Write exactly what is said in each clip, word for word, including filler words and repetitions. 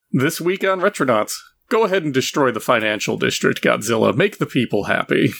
This week on Retronauts, go ahead and destroy the financial district, Godzilla. Make the people happy.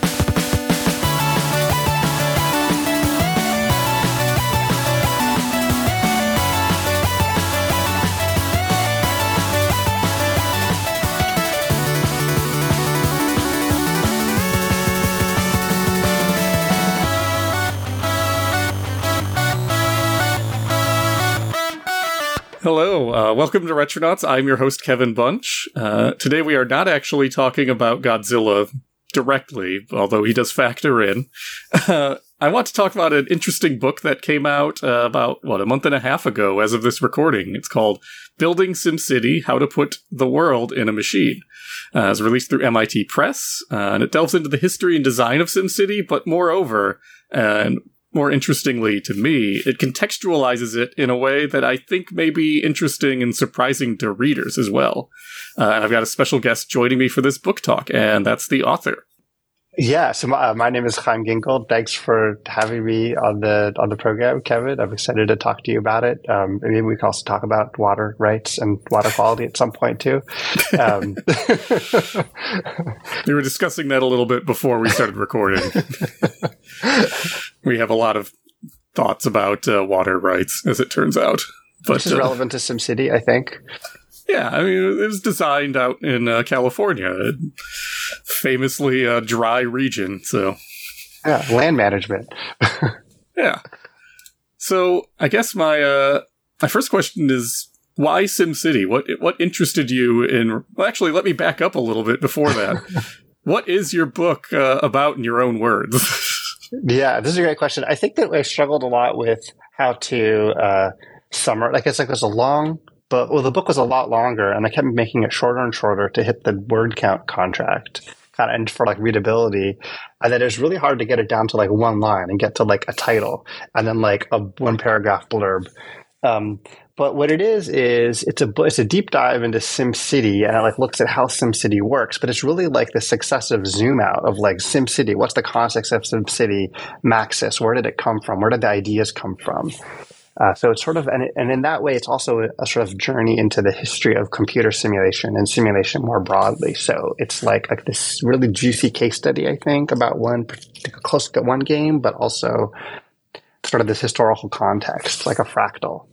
Hello, uh, welcome to Retronauts. I'm your host, Kevin Bunch. Uh, today we are not actually talking about Godzilla directly, although he does factor in. Uh, I want to talk about an interesting book that came out uh, about, what, a month and a half ago as of this recording. It's called Building SimCity, How to Put the World in a Machine. Uh, it's released through M I T Press, uh, and it delves into the history and design of SimCity, but moreover, and more interestingly to me, it contextualizes it in a way that I think may be interesting and surprising to readers as well. Uh, and I've got a special guest joining me for this book talk, and that's the author. Yeah, so my, uh, my name is Chaim Ginkel. Thanks for having me on the on the program, Kevin. I'm excited to talk to you about it. Um, maybe we can also talk about water rights and water quality at some point too. Um, we were discussing that a little bit before we started recording. We have a lot of thoughts about uh, water rights, as it turns out. But, Which is uh, relevant to SimCity, I think. Yeah, I mean, it was designed out in uh, California, a famously uh, dry region, so... Yeah, land management. Yeah. So, I guess my uh, my first question is, why SimCity? What what interested you in... Well, actually, let me back up a little bit before that. What is your book uh, about in your own words? Yeah, this is a great question. I think that I struggled a lot with how to uh, summarize. Like, it's like there's a long... But well, the book was a lot longer, and I kept making it shorter and shorter to hit the word count contract, kind of, and for like readability. And then it was really hard to get it down to like one line and get to like a title, and then like a one paragraph blurb. Um, but what it is is it's a it's a deep dive into SimCity, and it like looks at how SimCity works. But it's really like the successive zoom out of like SimCity. What's the context of SimCity? Maxis. Where did it come from? Where did the ideas come from? Uh, so it's sort of, and, it, and in that way, it's also a, a sort of journey into the history of computer simulation and simulation more broadly. So it's like, like this really juicy case study, I think, about one close look at one game, but also sort of this historical context, like a fractal.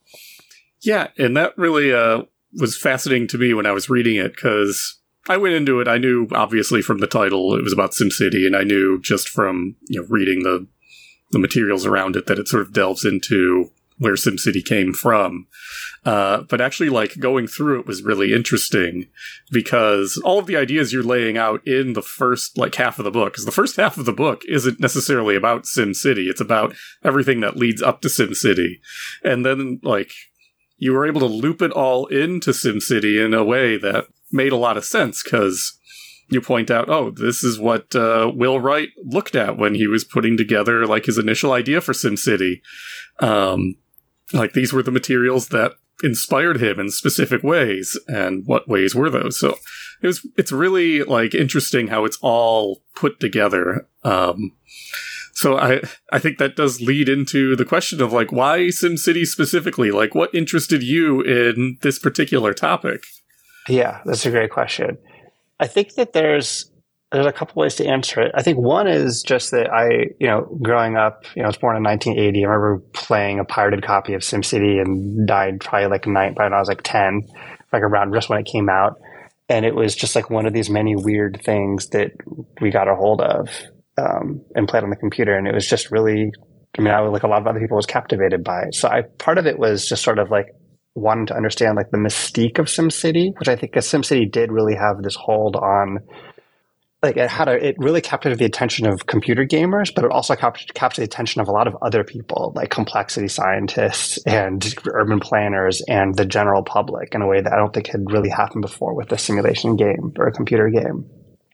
Yeah, and that really uh, was fascinating to me when I was reading it, because I went into it, I knew, obviously, from the title, it was about SimCity, and I knew just from, you know, reading the the materials around it that it sort of delves into where SimCity came from. Uh, but actually, like, going through it was really interesting because all of the ideas you're laying out in the first, like, half of the book, because the first half of the book isn't necessarily about SimCity. It's about everything that leads up to SimCity. And then, like, you were able to loop it all into SimCity in a way that made a lot of sense because you point out, oh, this is what uh, Will Wright looked at when he was putting together, like, his initial idea for SimCity. Um, like, these were the materials that inspired him in specific ways, and what ways were those? So it was, it's really, like, interesting how it's all put together. Um, so I, I think that does lead into the question of, like, why SimCity specifically? Like, what interested you in this particular topic? Yeah, that's a great question. I think that there's there's a couple ways to answer it. I think one is just that I, you know, growing up, you know, I was born in nineteen eighty. I remember playing a pirated copy of SimCity and died probably like nine, by when I was like ten, like around just when it came out. And it was just like one of these many weird things that we got a hold of um, and played on the computer. And it was just really, I mean, I was like a lot of other people was captivated by it. So I, part of it was just sort of like wanting to understand like the mystique of SimCity, which I think SimCity did really have this hold on, like it had a, it really captured the attention of computer gamers, but it also captured, captured the attention of a lot of other people, like complexity scientists and urban planners and the general public in a way that I don't think had really happened before with a simulation game or a computer game.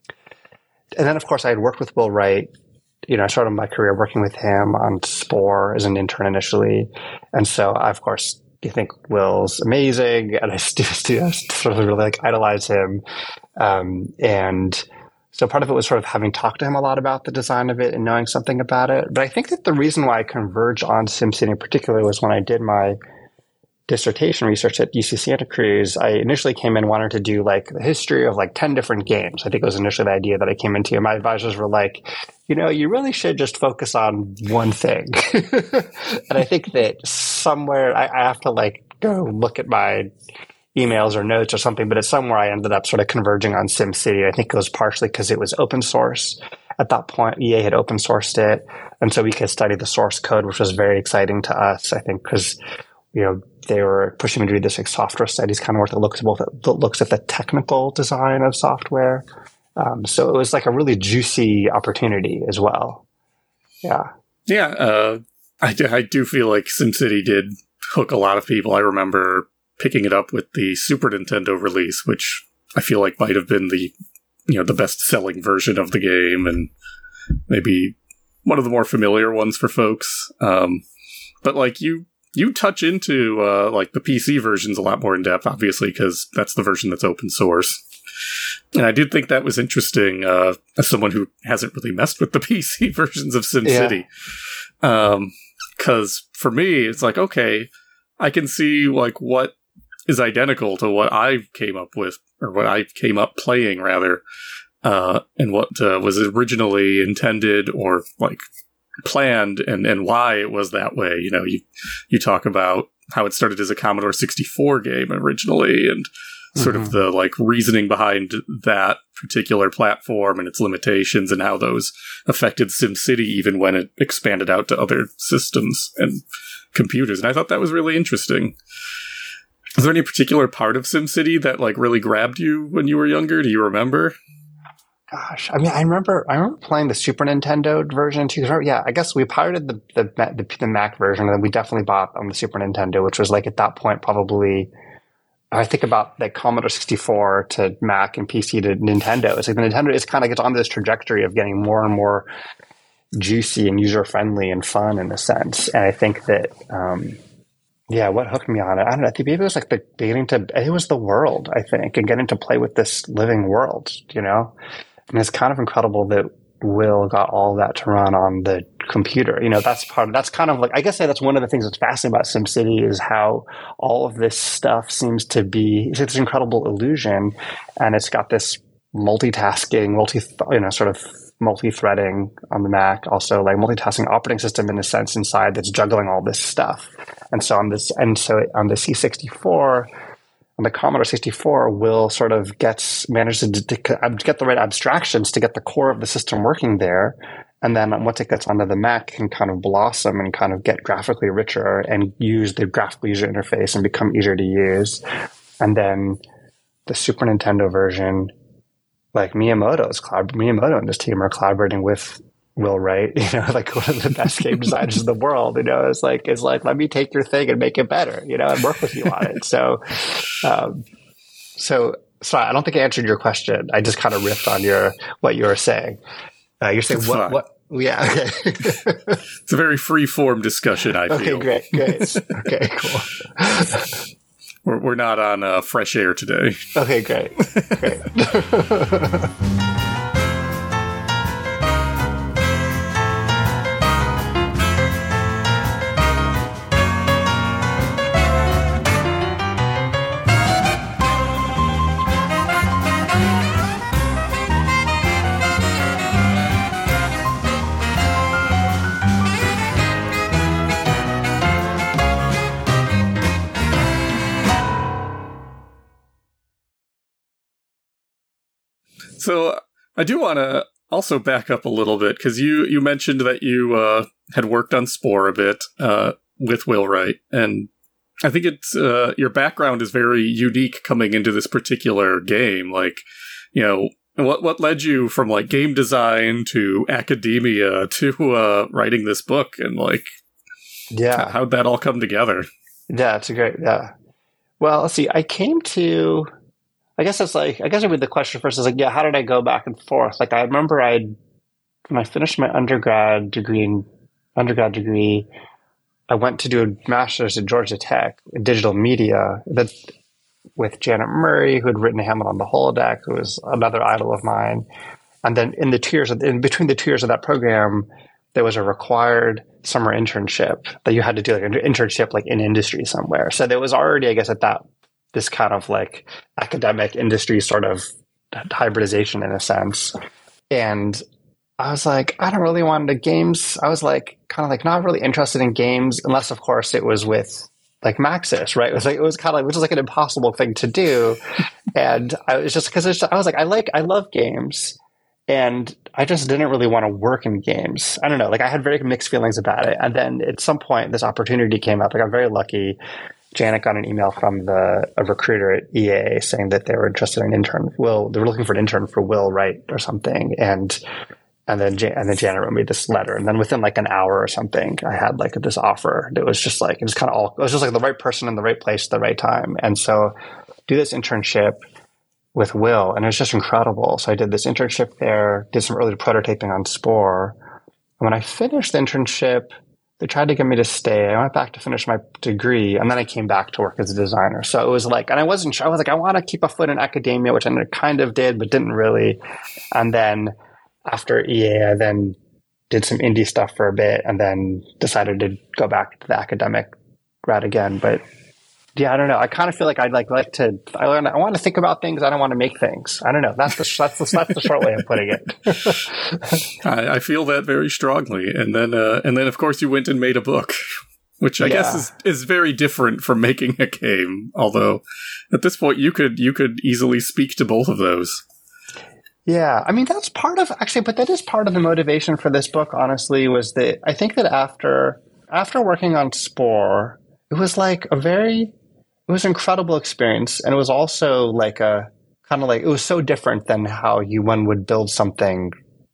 And then, of course, I had worked with Will Wright. You know, I started my career working with him on Spore as an intern initially. And so I, of course, you think Will's amazing, and I still, still sort of really like idolize him. Um, and so part of it was sort of having talked to him a lot about the design of it and knowing something about it. But I think that the reason why I converged on SimCity in particular was when I did my dissertation research at U C Santa Cruz, I initially came in wanting to do like the history of like ten different games. I think it was initially the idea that I came into. And my advisors were like, you know, you really should just focus on one thing. And I think that somewhere I, I have to like go look at my emails or notes or something, but it's somewhere I ended up sort of converging on SimCity. I think it was partially because it was open source. At that point, E A had open sourced it. And so we could study the source code, which was very exciting to us, I think, because, you know, they were pushing me to do this like software studies kind of work that looks, both, that looks at the technical design of software. Um, so it was like a really juicy opportunity as well. Yeah. Yeah. Uh, I, do, I do feel like SimCity did hook a lot of people. I remember picking it up with the Super Nintendo release, which I feel like might have been the, you know, the best selling version of the game and maybe one of the more familiar ones for folks. Um, but like you, you touch into, uh, like the P C versions a lot more in depth, obviously, because that's the version that's open source. And I did think that was interesting, uh, as someone who hasn't really messed with the P C versions of SimCity. Yeah. Um, cause for me, it's like, okay, I can see like what is identical to what I came up with, or what I came up playing rather, uh, and what uh, was originally intended or like planned, and, and why it was that way. You know, you you talk about how it started as a Commodore sixty-four game originally, and sort mm-hmm. of the like reasoning behind that particular platform and its limitations, and how those affected SimCity even when it expanded out to other systems and computers. And I thought that was really interesting. Is there any particular part of SimCity that like really grabbed you when you were younger? Do you remember? Gosh, I mean, I remember, I remember playing the Super Nintendo version too. Yeah, I guess we pirated the, the the the Mac version, and then we definitely bought on the Super Nintendo, which was like at that point probably. I think about like Commodore sixty-four to Mac and P C to Nintendo. It's like the Nintendo is kind of gets on this trajectory of getting more and more juicy and user friendly and fun in a sense. And I think that. Um, Yeah, what hooked me on it? I don't know. I think maybe it was like the beginning to, it was the world, I think, and getting to play with this living world, you know? I mean, it's kind of incredible that Will got all that to run on the computer. You know, that's part of, that's kind of like, I guess that's one of the things that's fascinating about SimCity is how all of this stuff seems to be, it's this incredible illusion, and it's got this multitasking, multi, you know, sort of multi-threading on the Mac, also like multitasking operating system in a sense inside that's juggling all this stuff. And so on this, and so on the C sixty-four, on the Commodore sixty-four, Will sort of gets manages to, to get the right abstractions to get the core of the system working there. And then once it gets onto the Mac, can kind of blossom and kind of get graphically richer and use the graphical user interface and become easier to use. And then the Super Nintendo version, like Miyamoto's collab- Miyamoto and his team are collaborating with Will Wright, you know, like one of the best game designers in the world. You know, it's like it's like let me take your thing and make it better, you know, and work with you on it. So, um, so sorry, I don't think I answered your question. I just kind of riffed on your what you were saying. Uh, you're saying it's what? Fun. What? Yeah. Okay. It's a very free form discussion. I okay, feel. Okay. Great. Great. Okay. Cool. We're, we're not on uh, fresh air today. Okay, great. Great. So I do want to also back up a little bit, because you, you mentioned that you uh, had worked on Spore a bit uh, with Will Wright, and I think it's uh, your background is very unique coming into this particular game. Like, you know, what what led you from like game design to academia to uh, writing this book, and like, yeah, how'd that all come together? Yeah, it's a great. Yeah, well, let's see. I came to. I guess it's like, I guess maybe the question first is like, yeah, how did I go back and forth? Like, I remember I, when I finished my undergrad degree, in, undergrad degree, I went to do a master's at Georgia Tech in digital media that, with Janet Murray, who had written Hamlet on the Holodeck, who was another idol of mine. And then in the two years, of, in between the two years of that program, there was a required summer internship that you had to do, like an internship like in industry somewhere. So there was already, I guess, at that this kind of like academic industry sort of hybridization in a sense. And I was like, I don't really want to games. I was like, kind of like not really interested in games unless, of course, it was with like Maxis, right? It was like, it was kind of like, which is like an impossible thing to do. And I was just, cause it's, I was like, I like, I love games. And I just didn't really want to work in games. I don't know. Like I had very mixed feelings about it. And then at some point, this opportunity came up. I got very lucky. Janet got an email from the a recruiter at E A saying that they were interested in an intern. Will they were looking for an intern for Will Wright or something. And and then and then Janet wrote me this letter. And then within like an hour or something, I had like this offer. It was just like it was kind of all. It was just like the right person in the right place at the right time. And so, do this internship with Will, and it was just incredible. So I did this internship there, did some early prototyping on Spore. And when I finished the internship, they tried to get me to stay. I went back to finish my degree, and then I came back to work as a designer. So it was like, and I wasn't sure. I was like, I want to keep a foot in academia, which I kind of did, but didn't really. And then after E A, I then did some indie stuff for a bit, and then decided to go back to the academic route again. But yeah, I don't know. I kind of feel like I'd like like to. I learn. I want to think about things. I don't want to make things. I don't know. That's the that's the, that's the short way of putting it. I, I feel that very strongly. And then uh, and then of course you went and made a book, which I yeah. guess is, is very different from making a game. Although at this point you could you could easily speak to both of those. Yeah, I mean that's part of actually, but that is part of the motivation for this book. Honestly, was that I think that after after working on Spore, it was like a very It was an incredible experience, and it was also like a kind of like it was so different than how you one would build something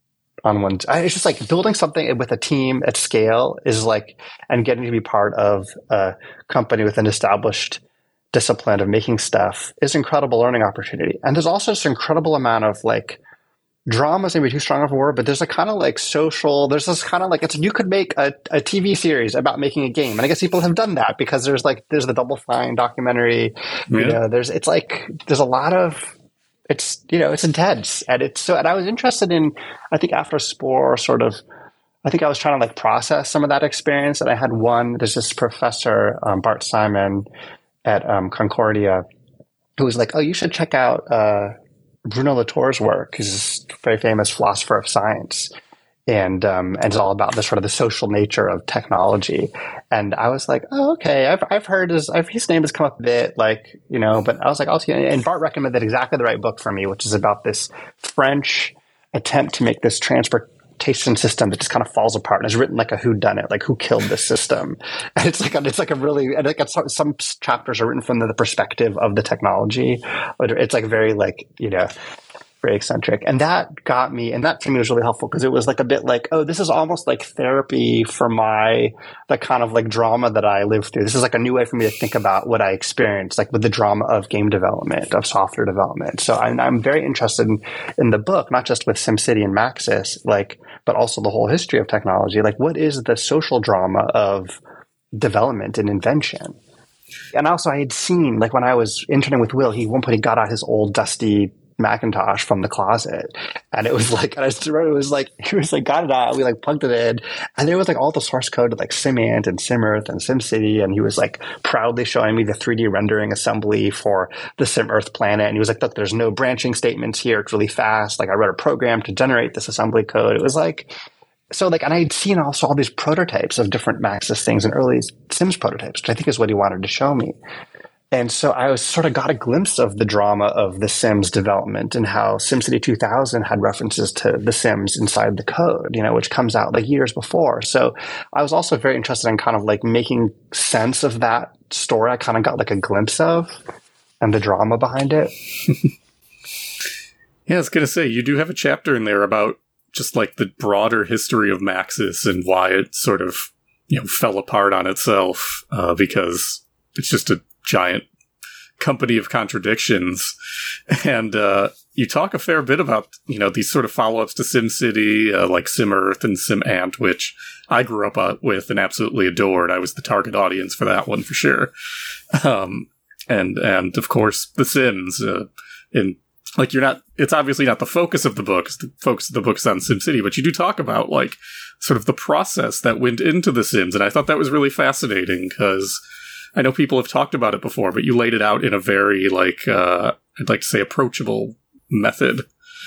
on one. It's just like building something with a team at scale is like, and getting to be part of a company with an established discipline of making stuff is an incredible learning opportunity. And there's also this incredible amount of like drama is maybe too strong of a word, but there's a kind of like social, there's this kind of like, it's, you could make a, a T V series about making a game. And I guess people have done that because there's like, there's the Double Fine documentary, yeah. you know, there's, it's like, there's a lot of, it's, you know, it's intense. And it's so, and I was interested in, I think after Spore sort of, I think I was trying to like process some of that experience. And I had one, there's this professor, um, Bart Simon at um, Concordia, who was like, oh, you should check out, uh, Bruno Latour's work. He's a very famous philosopher of science, and um, and it's all about the sort of the social nature of technology. And I was like, oh, okay, I've I've heard his I've, his name has come up a bit, like you know, but I was like, I'll see. And Bart recommended exactly the right book for me, which is about this French attempt to make this transportation system that just kind of falls apart, and it's written like a whodunit, like who killed this system. And it's like a, it's like a really, and like it's, some chapters are written from the, the perspective of the technology. It's like very like you know very eccentric, and that got me, and that to me was really helpful because it was like a bit like, oh, this is almost like therapy for my the kind of like drama that I lived through. This is like a new way for me to think about what I experienced, like with the drama of game development, of software development. So I'm, I'm very interested in, in the book, not just with SimCity and Maxis, like, but also the whole history of technology. Like, what is the social drama of development and invention? And also, I had seen, like, when I was interning with Will, he at one point he got out his old dusty Macintosh from the closet, and it was like, and I just remember it was like, he was like, got it out, we like plugged it in, and there was like all the source code of like SimAnt and SimEarth and SimCity, and he was like proudly showing me the three D rendering assembly for the SimEarth planet, and he was like, look, there's no branching statements here, it's really fast, like I wrote a program to generate this assembly code. It was like, so like, and I had seen also all these prototypes of different Maxis things and early Sims prototypes, which I think is what he wanted to show me. And so I was sort of got a glimpse of the drama of the Sims development and how SimCity two thousand had references to the Sims inside the code, you know, which comes out like years before. So I was also very interested in kind of like making sense of that story. I kind of got like a glimpse of and the drama behind it. Yeah, I was going to say, you do have a chapter in there about just like the broader history of Maxis and why it sort of, you know, fell apart on itself uh, because it's just a giant company of contradictions. And uh, you talk a fair bit about, you know, these sort of follow-ups to SimCity, uh, like SimEarth and SimAnt, which I grew up uh, with and absolutely adored. I was the target audience for that one for sure. Um, and, and of course, The Sims uh, in like you're not, it's obviously not the focus of the book. The focus of the book is on SimCity, but you do talk about like sort of the process that went into The Sims. And I thought that was really fascinating because I know people have talked about it before, but you laid it out in a very like, uh, I'd like to say approachable method.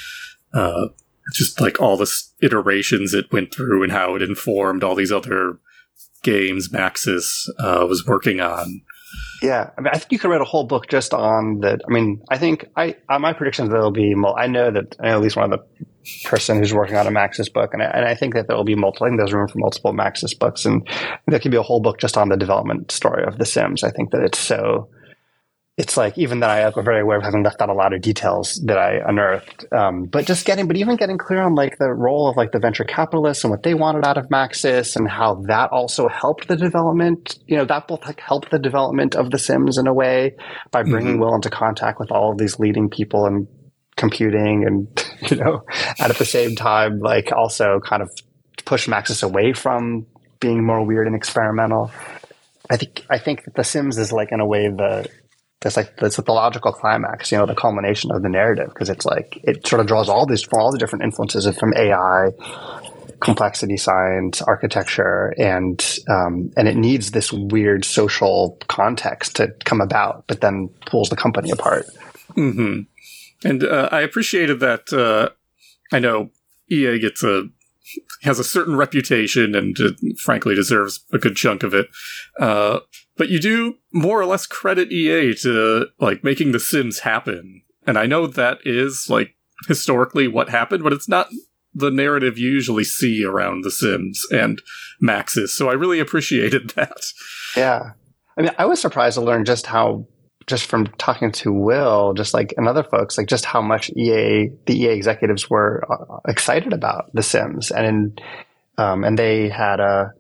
Uh, just like all the iterations it went through and how it informed all these other games Maxis uh, was working on. Yeah, I mean, I think you could write a whole book just on that. I mean, I think I uh, my prediction is there'll be. I know that I know at least one of the person who's working on a Maxis book, and I, and I think that there will be multiple. I think there's room for multiple Maxis books, and there could be a whole book just on the development story of The Sims. I think that it's so. It's like, even that I am very aware of having left out a lot of details that I unearthed, um, but just getting, but even getting clear on like the role of like the venture capitalists and what they wanted out of Maxis and how that also helped the development. You know, that both like helped the development of The Sims in a way by bringing mm-hmm. Will into contact with all of these leading people in computing, and you know, and at the same time, like also kind of push Maxis away from being more weird and experimental. I think I think that The Sims is like in a way the That's like that's the logical climax, you know, the culmination of the narrative, because it's like it sort of draws all these from all the different influences from A I, complexity science, architecture, and um, and it needs this weird social context to come about, but then pulls the company apart. Mm-hmm. And uh, I appreciated that. Uh, I know E A gets a has a certain reputation and uh, frankly deserves a good chunk of it. Uh, but you do more or less credit E A to like making The Sims happen. And I know that is like historically what happened, but it's not the narrative you usually see around The Sims and Maxis. So I really appreciated that. Yeah. I mean, I was surprised to learn just how, just from talking to Will, just like, and other folks, like just how much E A, the E A executives were uh, excited about The Sims. And, in, um, and they had a,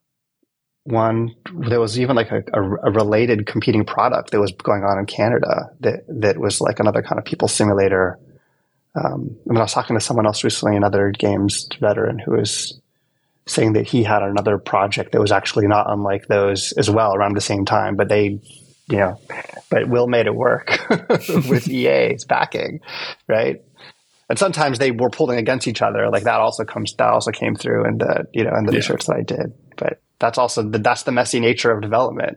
one, there was even like a, a, a related competing product that was going on in Canada that, that was like another kind of people simulator. Um, I mean, I was talking to someone else recently, another games veteran, who was saying that he had another project that was actually not unlike those as well around the same time, but they, you know, but Will made it work with E A's backing, right? And sometimes they were pulling against each other. Like that also comes, that also came through in the, you know, in the yeah. research that I did. But that's also the, that's the messy nature of development.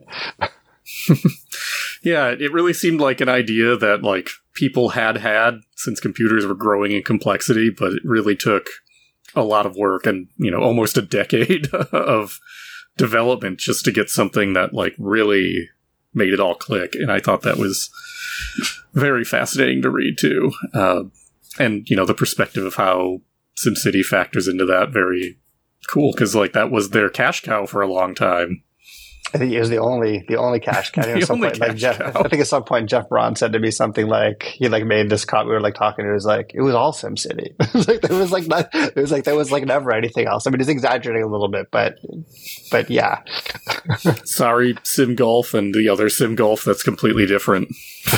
Yeah, it really seemed like an idea that like people had had since computers were growing in complexity, but it really took a lot of work and, you know, almost a decade of development just to get something that like really made it all click. And I thought that was very fascinating to read too. Uh, and, you know, the perspective of how SimCity factors into that, very cool, because like that was their cash cow for a long time. I think it was the only the only cash cow. At some point, like Jeff, I think at some point Jeff Braun said to me something like he like made this comment. We were like talking. It was like it was all SimCity. It was like there was like not, it was like there was like never anything else. I mean, he's exaggerating a little bit, but but yeah. Sorry, Sim Golf and the other Sim Golf that's completely different.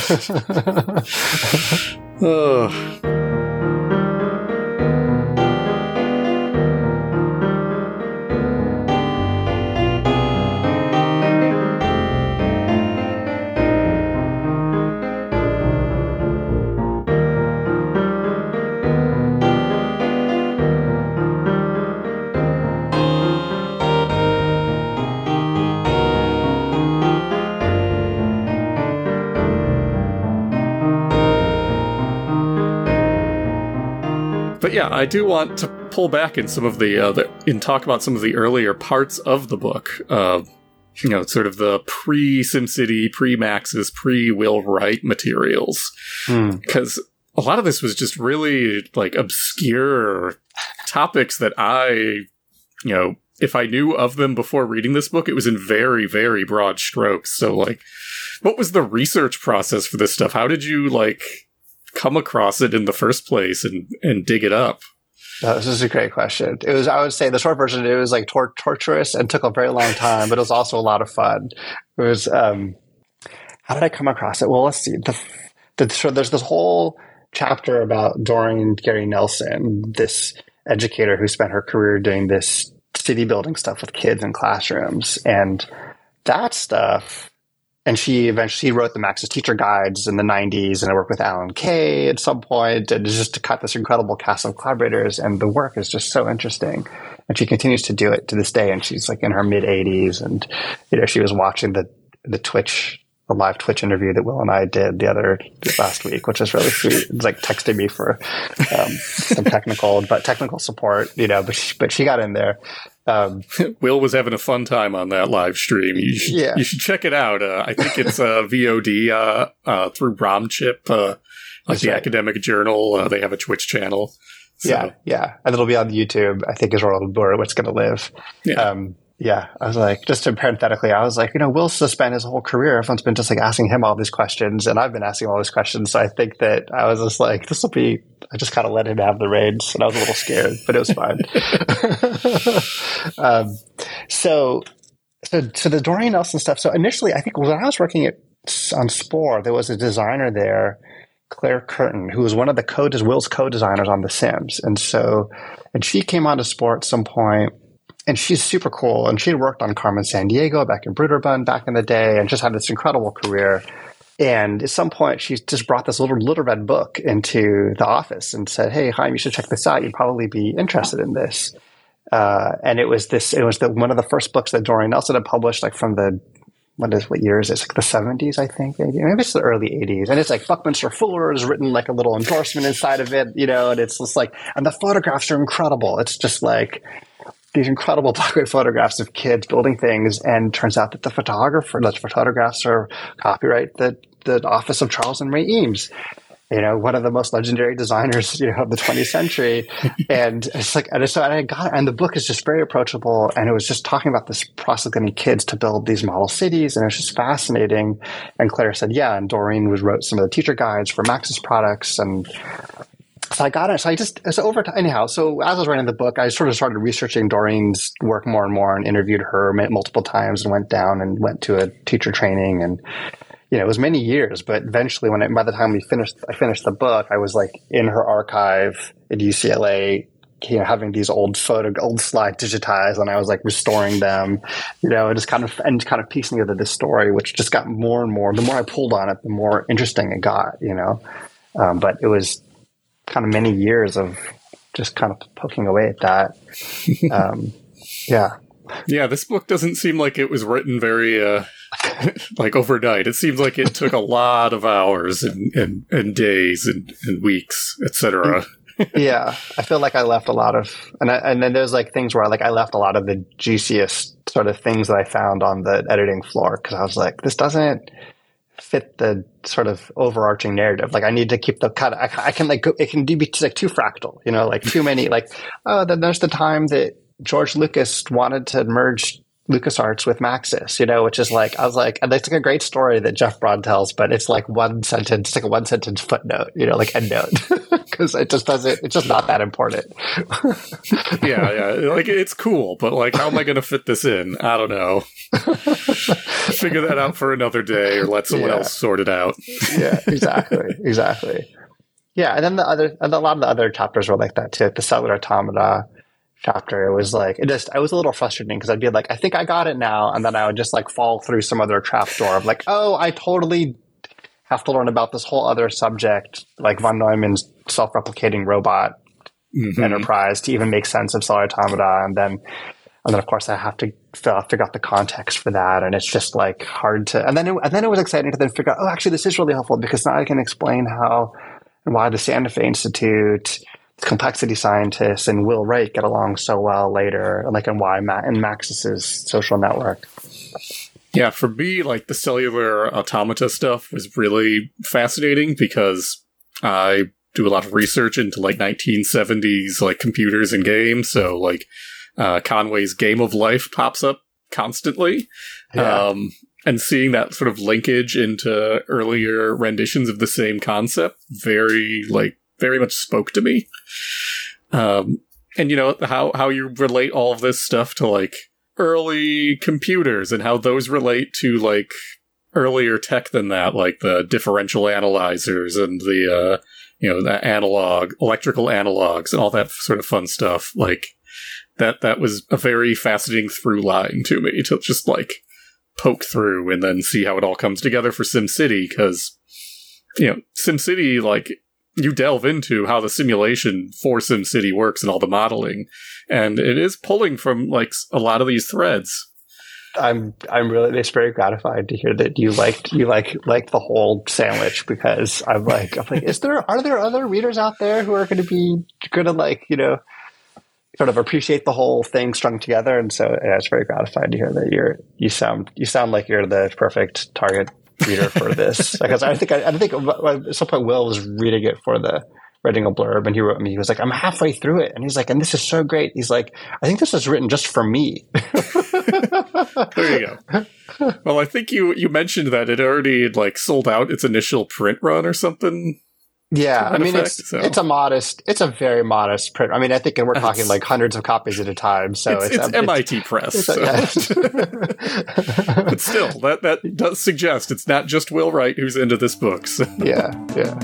Oh. But yeah, I do want to pull back in some of the, uh, the and talk about some of the earlier parts of the book. Uh, you know, sort of the pre-SimCity, pre-Maxis, pre-Will Wright materials. Because mm. a lot of this was just really, like, obscure topics that I, you know, if I knew of them before reading this book, it was in very, very broad strokes. So, like, what was the research process for this stuff? How did you, like, come across it in the first place and, and dig it up? Oh, this is a great question. It was, I would say the short version, it was like tor- torturous and took a very long time, but it was also a lot of fun. It was, um, how did I come across it? Well, let's see. The, the, so there's this whole chapter about Doreen Gary Nelson, this educator who spent her career doing this city building stuff with kids in classrooms. And that stuff, and she eventually wrote the Maxis teacher guides in the nineties, and I worked with Alan Kay at some point, and just to cut this incredible cast of collaborators, and the work is just so interesting. And she continues to do it to this day, and she's like in her mid eighties, and you know, she was watching the the Twitch, the live Twitch interview that Will and I did the other last week, which was really sweet. It's like texting me for um, some technical, but technical support, you know. But she, but she got in there. Um, Will was having a fun time on that live stream. You should, yeah. you should check it out. Uh, I think it's uh, V O D uh, uh, through Bromchip, uh, like That's the right. academic journal. Uh, they have a Twitch channel. So. Yeah, yeah, and it'll be on YouTube. I think is where, where it's going to live. Yeah. Um, yeah, I was like, just to parenthetically, I was like, you know, Will's spent his whole career. Everyone's been just like asking him all these questions, and I've been asking all these questions. So I think that I was just like, this will be. I just kind of let him have the reins, and I was a little scared, but it was fine. um, so, so, so the Doreen Nelson stuff. So initially, I think when I was working at on Spore, there was a designer there, Claire Curtin, who was one of the co Will's co-designers on The Sims, and so, and she came on to Spore at some point. And she's super cool. And she had worked on Carmen Sandiego back in Bruderbund back in the day, and just had this incredible career. And at some point, she just brought this little little red book into the office and said, "Hey, Chaim, you should check this out. You'd probably be interested in this." Uh, and it was this. It was the, one of the first books that Doreen Nelson had published, like from the what is what year is it? It's like the seventies, I think, maybe maybe it's the early eighties. And it's like Buckminster Fuller has written like a little endorsement inside of it, you know. And it's just like, and the photographs are incredible. It's just like these incredible black and white photographs of kids building things, and turns out that the photographer, the photographs are copyright the the office of Charles and Ray Eames, you know, one of the most legendary designers, you know, of the twentieth century. And it's like, and so I got, and the book is just very approachable, and it was just talking about this process of getting kids to build these model cities, and it was just fascinating. And Claire said, yeah, and Doreen was wrote some of the teacher guides for Maxis products, and so I got it. So I just, so over time, anyhow, so as I was writing the book, I sort of started researching Doreen's work more and more, and interviewed her multiple times, and went down and went to a teacher training. And, you know, it was many years, but eventually when it, by the time we finished, I finished the book, I was like in her archive at U C L A, you know, having these old photo, old slides digitized, and I was like restoring them, you know, and just kind of, and kind of piecing together this story, which just got more and more, the more I pulled on it, the more interesting it got, you know. Um, but it was kind of many years of just kind of poking away at that. Um, yeah. Yeah, this book doesn't seem like it was written very, uh, like overnight. It seems like it took a lot of hours and, and, and days and, and weeks, et cetera. Yeah, I feel like I left a lot of, and I, and then there's like things where I, like I left a lot of the juiciest sort of things that I found on the editing floor, because I was like, this doesn't fit the sort of overarching narrative. Like I need to keep the cut. I, I can like, go, it can be like too fractal, you know, like too many, like, oh, then there's the time that George Lucas wanted to merge LucasArts with Maxis, you know, which is like, I was like, and it's like a great story that Jeff Braun tells, but it's like one sentence, it's like a one sentence footnote, you know, like endnote, because it just doesn't, it's just not that important. yeah, yeah. Like it's cool, but like, how am I going to fit this in? I don't know. Figure that out for another day, or let someone yeah. else sort it out. Yeah, exactly. Exactly. Yeah. And then the other, and a lot of the other chapters were like that too. Like the Cellular Automata chapter, it was like, it just, I was a little frustrating because I'd be like, I think I got it now. And then I would just like fall through some other trapdoor of like, oh, I totally have to learn about this whole other subject, like von Neumann's self-replicating robot mm-hmm. enterprise, to even make sense of Cellular Automata. And then, and then of course I have to figure out the context for that. And it's just like hard to, and then it, and then it was exciting to then figure out, oh, actually this is really helpful, because now I can explain how and why the Santa Fe Institute, complexity scientists, and Will Wright get along so well later, and like, and why Ma- and Maxis's social network. Yeah, for me, like the Cellular Automata stuff was really fascinating, because I do a lot of research into like nineteen seventies like computers and games. So like uh, Conway's Game of Life pops up constantly. Yeah. Um, and seeing that sort of linkage into earlier renditions of the same concept very like very much spoke to me. Um, and you know, how, how you relate all of this stuff to like early computers, and how those relate to like earlier tech than that, like the differential analyzers and the, uh, you know, the analog, electrical analogs and all that sort of fun stuff. Like that, that was a very fascinating through line to me, to just like poke through and then see how it all comes together for SimCity, because, you know, SimCity, like, you delve into how the simulation for SimCity works and all the modeling, and it is pulling from, like, a lot of these threads. I'm I'm really it's very gratified to hear that you liked you like liked the whole sandwich, because I'm like I'm like is there are there other readers out there who are going to be going to like you know sort of appreciate the whole thing strung together, and so yeah, it's very gratified to hear that you're you sound you sound like you're the perfect target reader for this, because I think I, I think at some point Will was reading it for the writing a blurb, and he wrote me, he was like, I'm halfway through it, and he's like, and this is so great, he's like, I think this was written just for me. There you go. Well, I think you you mentioned that it already like sold out its initial print run or something. Yeah, I mean, effect, it's so. it's a modest, it's a very modest print. I mean, I think we're talking It's, like hundreds of copies at a time. So it's, it's, it's um, M I T it's, Press, it's, so. yeah. But still, that that does suggest it's not just Will Wright who's into this book. So. Yeah, yeah.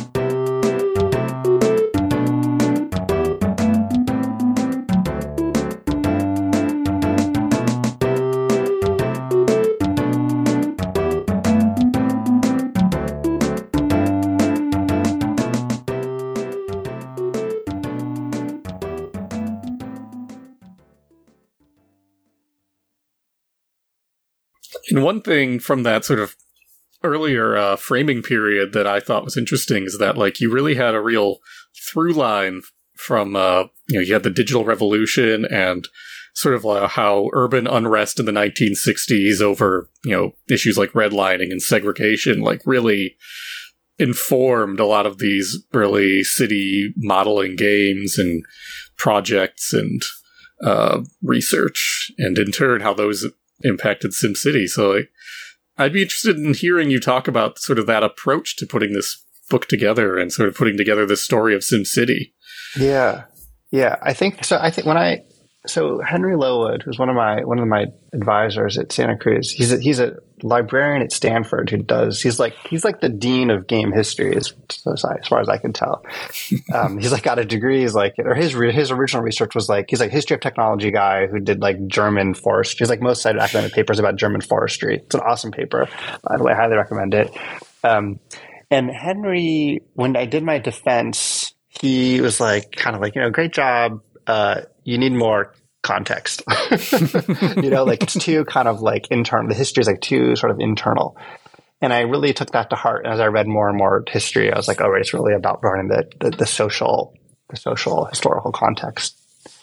And one thing from that sort of earlier uh, framing period that I thought was interesting is that, like, you really had a real through line from, uh, you know, you had the digital revolution and sort of uh, how urban unrest in the nineteen sixties over, you know, issues like redlining and segregation, like, really informed a lot of these early city modeling games and projects and uh, research, and in turn how those impacted SimCity. So like, I'd be interested in hearing you talk about sort of that approach to putting this book together and sort of putting together this story of SimCity. Yeah. Yeah. I think so. I think when I, so Henry Lowood, who's one of my, one of my advisors at Santa Cruz, he's a, he's a librarian at Stanford who does, he's like, he's like the dean of game history as, as far as I can tell. Um, he's like got a degree. He's like, or his, his original research was like, he's like history of technology guy who did like German forestry. He's like most cited academic papers about German forestry. It's an awesome paper. By the way, I highly recommend it. Um, and Henry, when I did my defense, he was like, kind of like, you know, great job. Uh, you need more context. You know, like it's too kind of like internal. The history is like too sort of internal. And I really took that to heart. And as I read more and more history, I was like, oh, right, it's really about learning the, the, the social, the social historical context.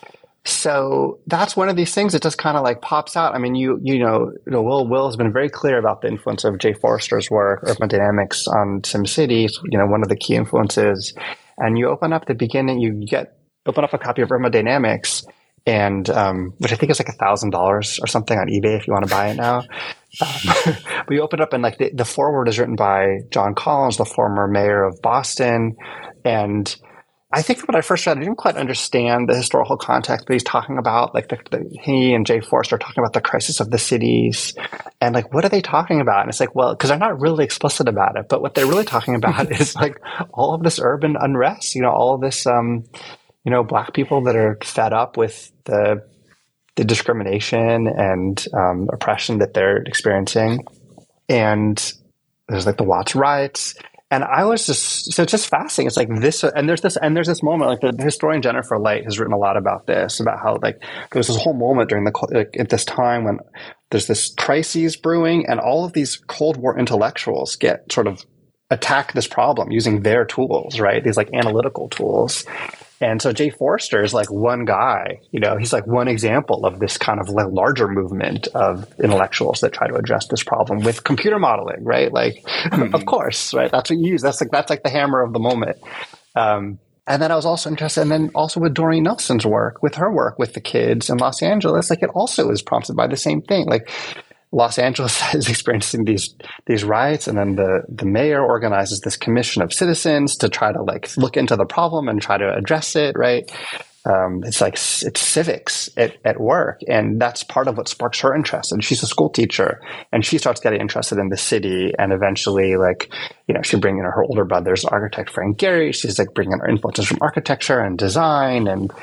So that's one of these things that just kind of like pops out. I mean, you, you know, you know, Will, Will has been very clear about the influence of Jay Forrester's work, Urban Dynamics on SimCity, you know, one of the key influences. And you open up the beginning, you get, open up a copy of Urban Dynamics, and um, which I think is like a thousand dollars or something on eBay if you want to buy it now. Um, but you open up and like the, the foreword is written by John Collins, the former mayor of Boston. And I think when I first read it, I didn't quite understand the historical context, but he's talking about like the, the, he and Jay Forrester are talking about the crisis of the cities, and like, what are they talking about? And it's like, well, because they're not really explicit about it, but what they're really talking about is like all of this urban unrest, you know, all of this, um, you know, Black people that are fed up with the the discrimination and um, oppression that they're experiencing. And there's like the Watts riots. And I was just, so it's just fascinating. It's like this, and there's this, and there's this moment, like the, the historian Jennifer Light has written a lot about this, about how like there was this whole moment during the, like, at this time when there's this crises brewing and all of these Cold War intellectuals get sort of attack this problem using their tools, right? These like analytical tools. And so Jay Forrester is like one guy, you know, he's like one example of this kind of like larger movement of intellectuals that try to address this problem with computer modeling, right? Like, mm-hmm. Of course, right? That's what you use. That's like, that's like the hammer of the moment. Um, and then I was also interested, and then also with Doreen Nelson's work, with her work with the kids in Los Angeles, like it also is prompted by the same thing. Like, Los Angeles is experiencing these these riots, and then the, the mayor organizes this commission of citizens to try to like look into the problem and try to address it, right? Um, it's like it's civics at, at work, and that's part of what sparks her interest. And she's a school teacher, and she starts getting interested in the city, and eventually, like, you know, she bring in her older brother's architect, Frank Gehry. She's like bringing her influences from architecture and design, and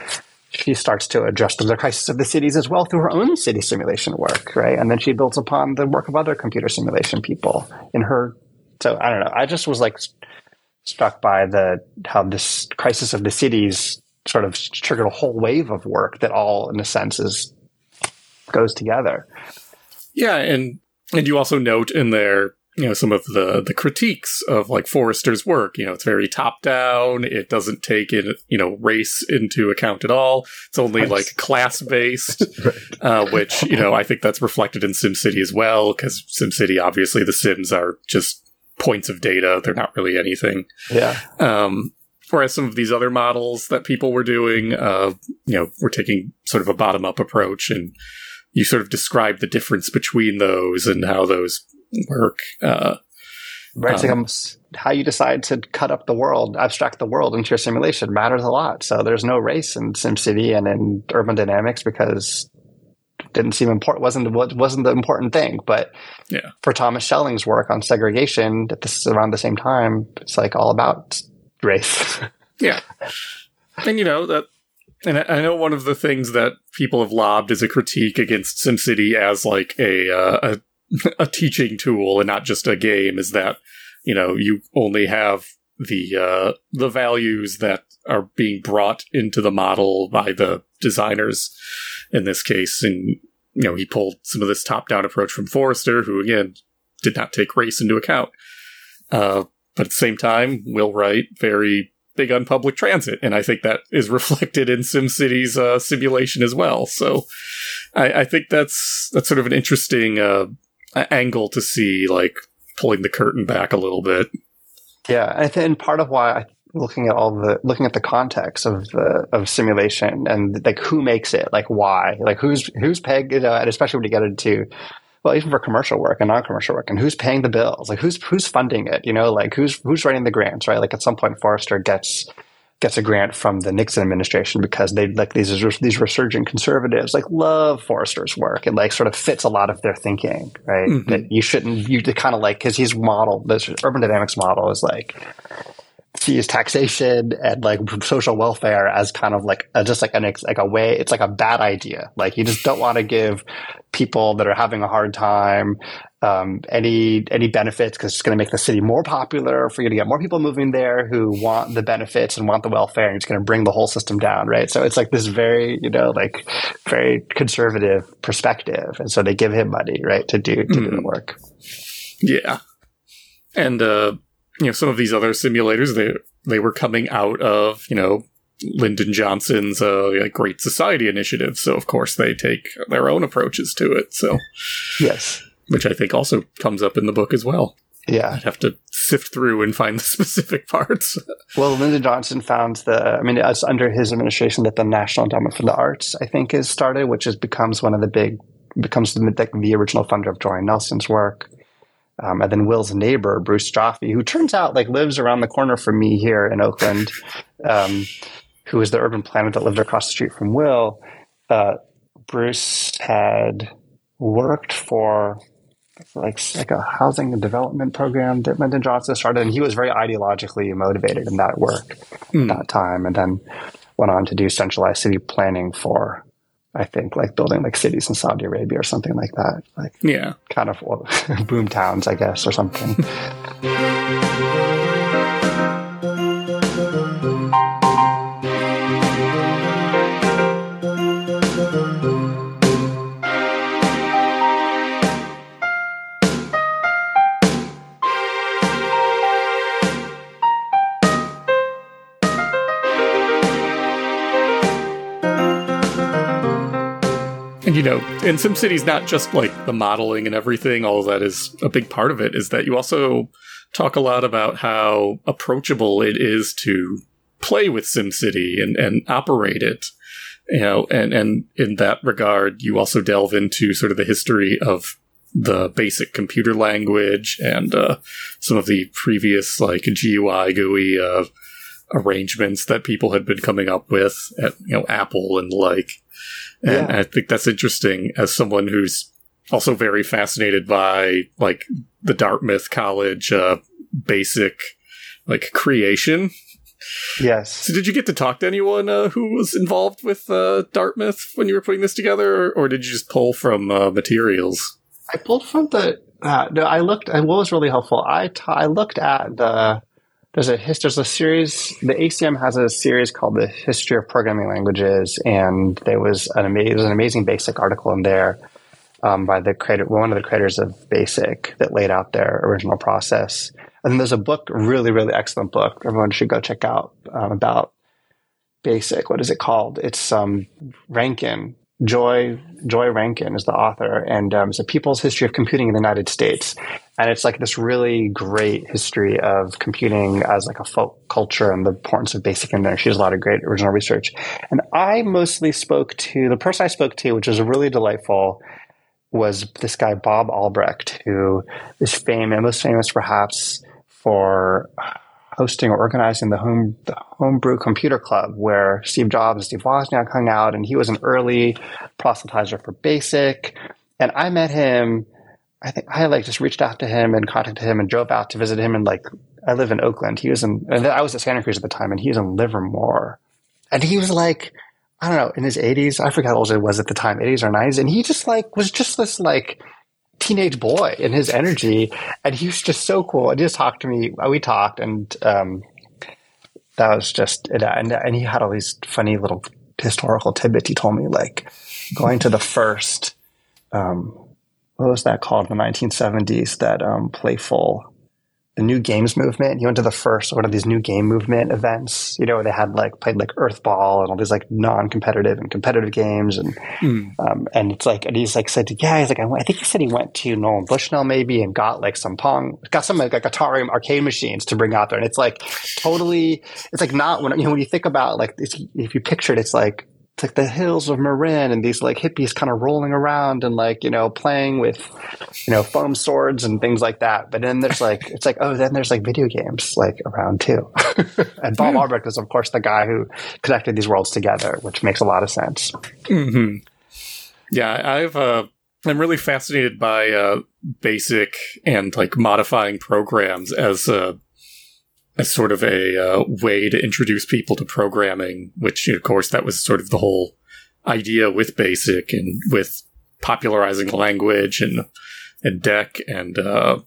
she starts to address the crisis of the cities as well through her own city simulation work, right? And then she builds upon the work of other computer simulation people in her. So I don't know. I just was like struck by the how this crisis of the cities sort of triggered a whole wave of work that all, in a sense, is goes together. Yeah, and and you also note in there, you know, some of the, the critiques of like Forrester's work. You know, it's very top down. It doesn't take in, you know, race into account at all. It's only nice. Like class based, right. uh, which, you know, I think that's reflected in SimCity as well, because SimCity, obviously the Sims are just points of data. They're not really anything. Yeah. Um, whereas some of these other models that people were doing, uh, you know, were taking sort of a bottom up approach, and you sort of describe the difference between those and how those work. Uh, right. It's um, like how you decide to cut up the world, abstract the world into your simulation matters a lot. So there's no race in SimCity and in Urban Dynamics because it didn't seem important, wasn't, wasn't the important thing. But yeah. for Thomas Schelling's work on segregation at this around the same time, it's like all about race. Yeah. And you know, that, and I know one of the things that people have lobbed as a critique against SimCity as like a, uh, a a teaching tool and not just a game is that, you know, you only have the uh, the values that are being brought into the model by the designers in this case. And, you know, he pulled some of this top-down approach from Forrester, who, again, did not take race into account. Uh, but at the same time, Will Wright, very big on public transit. And I think that is reflected in SimCity's uh, simulation as well. So I, I think that's that's sort of an interesting uh angle to see, like pulling the curtain back a little bit. Yeah, and, th- and part of why I, looking at all the looking at the context of the of simulation and like who makes it, like why, like who's who's paying, you know, and especially when you get into, well, even for commercial work and non-commercial work, and who's paying the bills, like who's who's funding it, you know, like who's who's writing the grants, right? Like at some point, Forrester gets. gets a grant from the Nixon administration because they like these these resurgent conservatives like love Forrester's work. It like sort of fits a lot of their thinking, right? Mm-hmm. That you shouldn't you kind of like, because he's modeled this Urban Dynamics model is like sees taxation and like social welfare as kind of like a, just like an like a way. It's like a bad idea. Like you just don't want to give people that are having a hard time um, any any benefits because it's going to make the city more popular for you to get more people moving there who want the benefits and want the welfare, and it's going to bring the whole system down, right? So it's like this very, you know, like very conservative perspective, and so they give him money, right, to do to mm. do the work. Yeah, and uh, you know, some of these other simulators, they they were coming out of, you know, Lyndon Johnson's uh, Great Society initiative, so of course they take their own approaches to it. So yes. Which I think also comes up in the book as well. Yeah. I'd have to sift through and find the specific parts. Well, Lyndon Johnson found the, I mean, it's under his administration that the National Endowment for the Arts, I think, is started, which is becomes one of the big, becomes the, like, the original funder of Dorian Nelson's work. Um, and then Will's neighbor, Bruce Joffe, who turns out like lives around the corner from me here in Oakland, um, who was the urban planner that lived across the street from Will. Uh, Bruce had worked for like like a housing and development program that Lyndon Johnson started, and he was very ideologically motivated in that work mm. at that time, and then went on to do centralized city planning for, I think, like building like cities in Saudi Arabia or something like that. Like, yeah, kind of well, boom towns, I guess, or something. And, you know, and SimCity's not just, like, the modeling and everything, all of that is a big part of it, is that you also talk a lot about how approachable it is to play with SimCity and, and operate it. You know, and, and in that regard, you also delve into sort of the history of the basic computer language and uh, some of the previous, like, G U I, G U I uh, arrangements that people had been coming up with at, you know, Apple and, like... And yeah. I think that's interesting as someone who's also very fascinated by, like, the Dartmouth College uh, basic, like, creation. Yes. So did you get to talk to anyone uh, who was involved with uh, Dartmouth when you were putting this together, or, or did you just pull from uh, materials? I pulled from the. Uh, no, I looked. What was really helpful? I ta- I looked at the. There's a his, there's a series. The A C M has a series called the History of Programming Languages, and there was an amazing there was an amazing BASIC article in there um, by the creator, one of the creators of BASIC, that laid out their original process. And then there's a book, really, really excellent book. Everyone should go check out um, about BASIC. What is it called? It's um, Rankin. Joy Joy Rankin is the author, and um, it's a People's History of Computing in the United States. And it's like this really great history of computing as like a folk culture and the importance of BASIC in there. She has a lot of great original research. And I mostly spoke to, the person I spoke to, which was really delightful, was this guy, Bob Albrecht, who is famous, most famous perhaps for hosting or organizing the home the Homebrew Computer Club, where Steve Jobs and Steve Wozniak hung out, and he was an early proselytizer for BASIC. And I met him. I think I like just reached out to him and contacted him and drove out to visit him. And like, I live in Oakland. He was in, and I was at Santa Cruz at the time, and he was in Livermore. And he was like, I don't know, in his eighties. I forget how old he was at the time, eighties or nineties. And he just like was just this like teenage boy in his energy, and he was just so cool. And he just talked to me. We talked, and um, that was just it. And, and he had all these funny little historical tidbits. He told me, like going to the first, um, what was that called in the nineteen seventies? That um, playful, the New Games Movement. He went to the first one of these New Game Movement events, you know, where they had like played like Earthball and all these like non-competitive and competitive games. And, mm. um, and it's like, and he's like said, yeah, he's like, I, went, I think he said he went to Nolan Bushnell maybe and got like some Pong, got some like, like Atari arcade machines to bring out there. And it's like totally, it's like not when, you know, when you think about like, it's, if you picture it, it's like, it's like the hills of Marin and these like hippies kind of rolling around and like, you know, playing with, you know, foam swords and things like that. But then there's like, it's like, oh, then there's like video games like around too. And Bob yeah. Albrecht is of course the guy who connected these worlds together, which makes a lot of sense. Mm-hmm. Yeah, I've, uh, I'm really fascinated by, uh, BASIC and like modifying programs as, uh, as sort of a uh, way to introduce people to programming, which, of course, that was sort of the whole idea with BASIC and with popularizing the language and and D E C and, uh,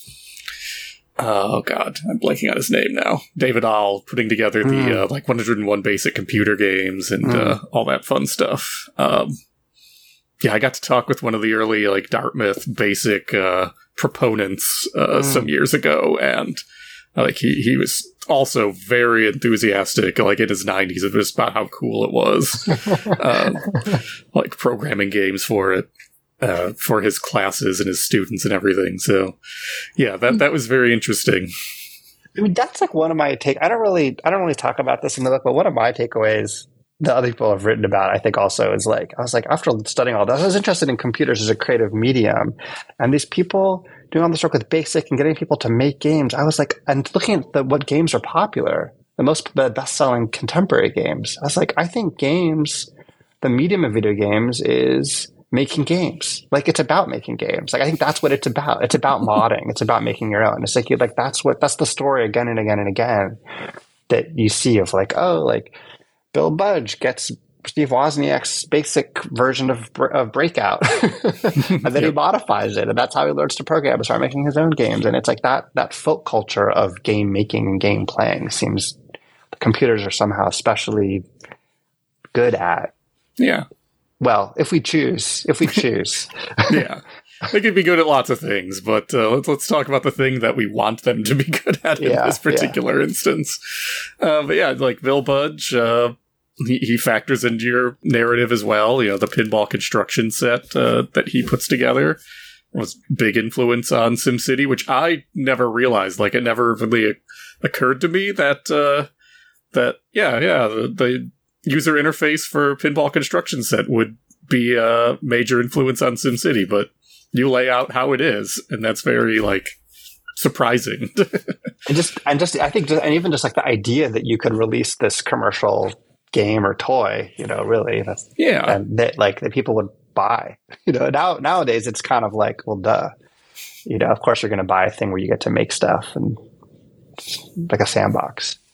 oh, God, I'm blanking on his name now. David Ahl putting together mm. the, uh, like, one oh one basic computer games and mm. uh, all that fun stuff. Um, yeah, I got to talk with one of the early, like, Dartmouth BASIC uh, proponents uh, mm. some years ago, and Like, he, he was also very enthusiastic, like, in his nineties, just about how cool it was. um, like, programming games for it, uh, for his classes and his students and everything. So, yeah, that, that was very interesting. I mean, that's, like, one of my take... I don't really, I don't really talk about this in the book, but one of my takeaways that other people have written about, I think also is, like, I was like, after studying all this, I was interested in computers as a creative medium. And these people doing all this work with BASIC and getting people to make games, I was like, and looking at the, what games are popular, the most the best-selling contemporary games, I was like, I think games, the medium of video games is making games. Like, it's about making games. Like, I think that's what it's about. It's about modding. It's about making your own. It's like, like that's what that's the story again and again and again that you see of like, oh, like Bill Budge gets Steve Wozniak's basic version of, of Breakout, and then yep. he modifies it, and that's how he learns to program and start making his own games. And it's like that that folk culture of game making and game playing seems the computers are somehow especially good at. Yeah. Well, if we choose, if we choose, yeah, they could be good at lots of things, but uh, let's let's talk about the thing that we want them to be good at in yeah, this particular yeah. instance. Uh, but yeah, like Bill Budge. Uh, He, he factors into your narrative as well. You know, the pinball construction set uh, that he puts together was big influence on SimCity, which I never realized. Like, it never really occurred to me that, uh, that yeah, yeah, the, the user interface for pinball construction set would be a major influence on SimCity. But you lay out how it is, and that's very, like, surprising. and just, and just, I think, just, and even just like the idea that you could release this commercial game or toy, you know, really, that's yeah, and that like that people would buy. You know, now nowadays it's kind of like, well, duh. You know, of course you're going to buy a thing where you get to make stuff and like a sandbox.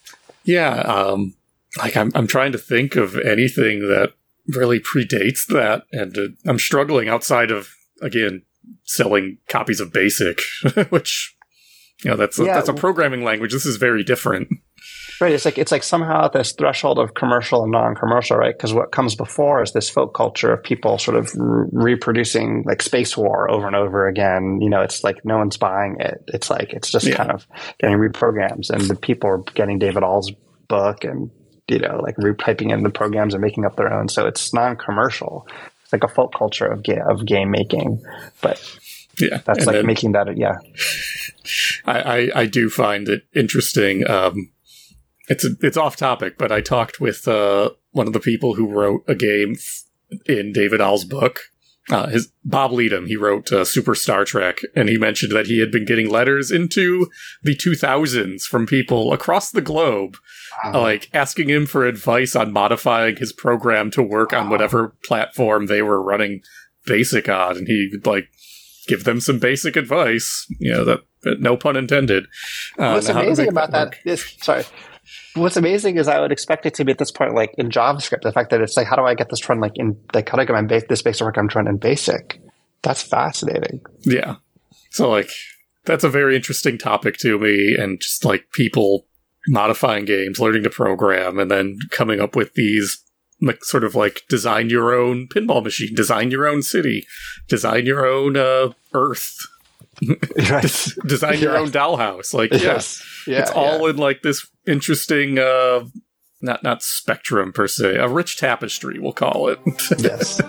Yeah, um, like I'm, I'm trying to think of anything that really predates that, and uh, I'm struggling outside of, again, selling copies of BASIC, which, you know, that's a, yeah. that's a programming language. This is very different. Right. It's like it's like somehow at this threshold of commercial and non-commercial, right? Because what comes before is this folk culture of people sort of re- reproducing like Space War over and over again. You know, it's like no one's buying it. It's like it's just yeah. kind of getting reprograms, and the people are getting David All's book and, you know, like retyping in the programs and making up their own. So it's non-commercial. It's like a folk culture of ga- of game making, but yeah, that's like then, making that. Yeah, I, I I do find it interesting. Um, It's a, it's off topic, but I talked with uh, one of the people who wrote a game f- in David All's book. Uh, his Bob Leadham, he wrote uh, Super Star Trek, and he mentioned that he had been getting letters into the two thousands from people across the globe, wow. uh, like asking him for advice on modifying his program to work wow. on whatever platform they were running BASIC on, and he would like give them some basic advice. You know, that, that no pun intended. Uh, What's amazing about that, that is sorry. What's amazing is I would expect it to be at this point, like in JavaScript, the fact that it's like, how do I get this run like in, like, how do I get my base, this basic work I'm trying in BASIC? That's fascinating. Yeah. So like, that's a very interesting topic to me, and just like people modifying games, learning to program, and then coming up with these like, sort of like design your own pinball machine, design your own city, design your own uh, Earth. Right. Design your yeah. own dollhouse. Like, yes. yeah, yeah, it's all yeah. in like this interesting, uh, not not spectrum per se, a rich tapestry, we'll call it. Yes.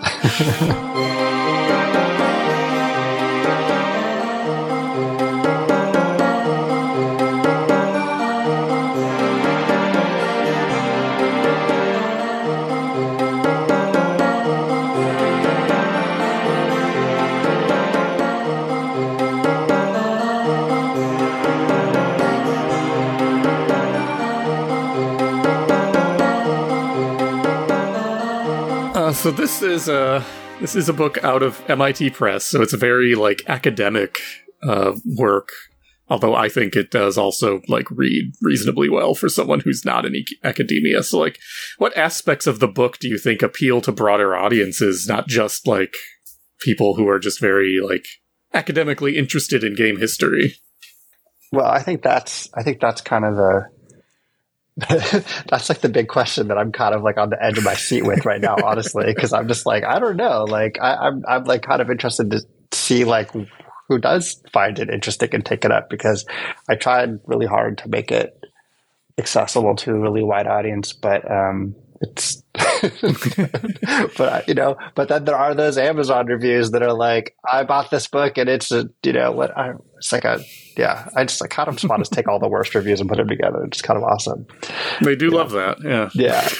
So this is a this is a book out of M I T Press, so it's a very like academic uh, work. Although I think it does also like read reasonably well for someone who's not in e- academia. So like, what aspects of the book do you think appeal to broader audiences, not just like people who are just very like academically interested in game history? Well, I think that's I think that's kind of the. That's like the big question that I'm kind of like on the edge of my seat with right now, honestly, because I'm just like, I don't know. Like, I, I'm, I'm like kind of interested to see like who does find it interesting and take it up, because I tried really hard to make it accessible to a really wide audience, but um, it's, but you know, but then there are those Amazon reviews that are like, I bought this book and it's a, you know, what I, it's like a, yeah, I just like kind of just want to take all the worst reviews and put them together. It's kind of awesome. They do you love know? that.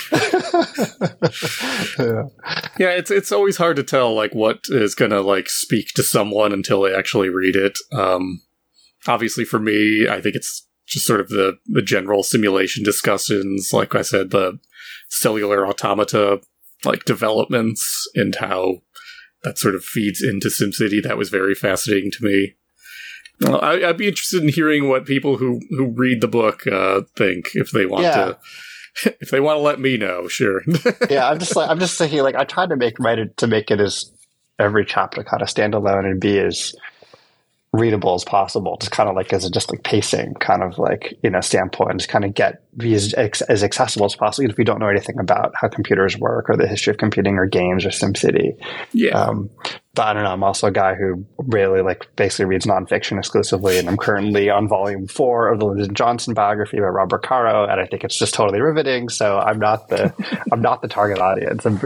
Yeah. Yeah. yeah. Yeah. It's, it's always hard to tell like what is going to like speak to someone until they actually read it. Um, obviously for me, I think it's just sort of the, the general simulation discussions. Like I said, the cellular automata, like developments and how that sort of feeds into SimCity. That was very fascinating to me. Well, I, I'd be interested in hearing what people who, who read the book uh, think, if they want yeah. to. If they want to let me know, sure. yeah, I'm just like I'm just thinking like I tried to make write it to make it as every chapter kind of stand alone and be as readable as possible, just kind of like as a just like pacing kind of like, you know, standpoint, just kind of get be as, as accessible as possible, even if you don't know anything about how computers work or the history of computing or games or SimCity. Yeah. Um, but I don't know. I'm also a guy who really like basically reads nonfiction exclusively, and I'm currently on volume four of the Lyndon Johnson biography by Robert Caro, and I think it's just totally riveting. So I'm not the I'm not the target audience. I'm,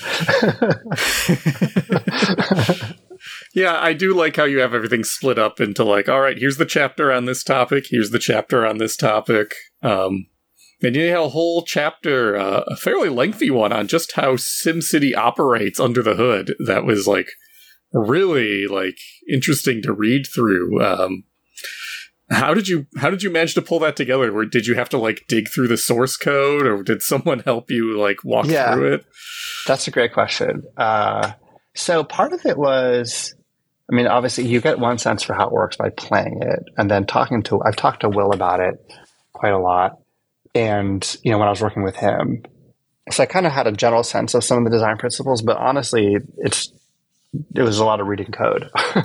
you know. Yeah, I do like how you have everything split up into like, all right, here's the chapter on this topic, here's the chapter on this topic. Um, and you have a whole chapter, uh, a fairly lengthy one, on just how SimCity operates under the hood. That was like really like interesting to read through. Um, how did you how did you manage to pull that together? Or did you have to like dig through the source code, or did someone help you like walk yeah, through it? That's a great question. Uh, so part of it was, I mean, obviously you get one sense for how it works by playing it, and then talking to, I've talked to Will about it quite a lot. and, you know, when I was working with him. So I kind of had a general sense of some of the design principles, but honestly, it's it was a lot of reading code.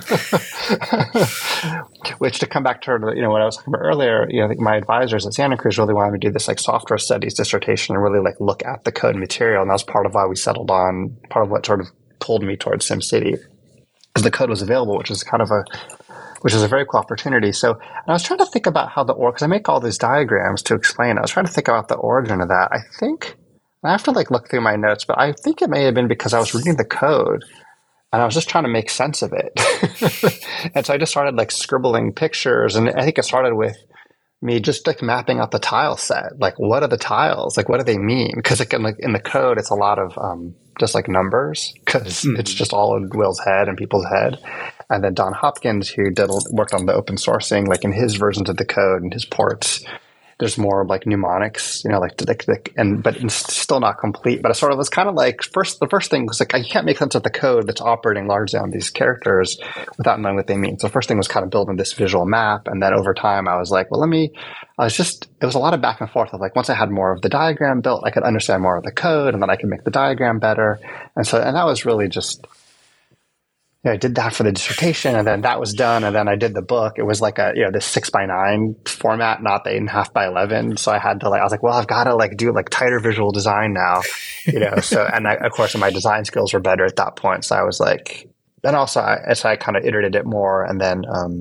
Which, to come back to, you know, what I was talking about earlier, you know, I think my advisors at Santa Cruz really wanted me to do this like software studies dissertation and really like look at the code material. And that was part of why we settled on, part of what sort of pulled me towards SimCity, because the code was available, which is kind of a, which is a very cool opportunity. So, and I was trying to think about how the, or, because I make all these diagrams to explain, I was trying to think about the origin of that. I think, I have to like look through my notes, but I think it may have been because I was reading the code and I was just trying to make sense of it. And so I just started like scribbling pictures. And I think it started with me just like mapping out the tile set. Like, what are the tiles? Like, what do they mean? Because like in, like, in the code, it's a lot of um, just like numbers, because mm-hmm. it's just all in Will's head and people's head. And then Don Hopkins, who did worked on the open sourcing, like in his versions of the code and his ports, there's more like mnemonics, you know, like, like, like and but it's still not complete. But it sort of was kind of like first. The first thing was like I can't make sense of the code that's operating largely on these characters without knowing what they mean. So the first thing was kind of building this visual map, and then over time I was like, well, let me. I was just it was a lot of back and forth of like once I had more of the diagram built, I could understand more of the code, and then I could make the diagram better. And so and that was really just. You know, I did that for the dissertation, and then that was done, and then I did the book. It was like a, you know, this six by nine format, not the eight and a half by eleven. So I had to like, I was like, well, I've got to like do like tighter visual design now, you know. So, and I, of course, my design skills were better at that point. So I was like, then also, I, as I kind of iterated it more, and then um,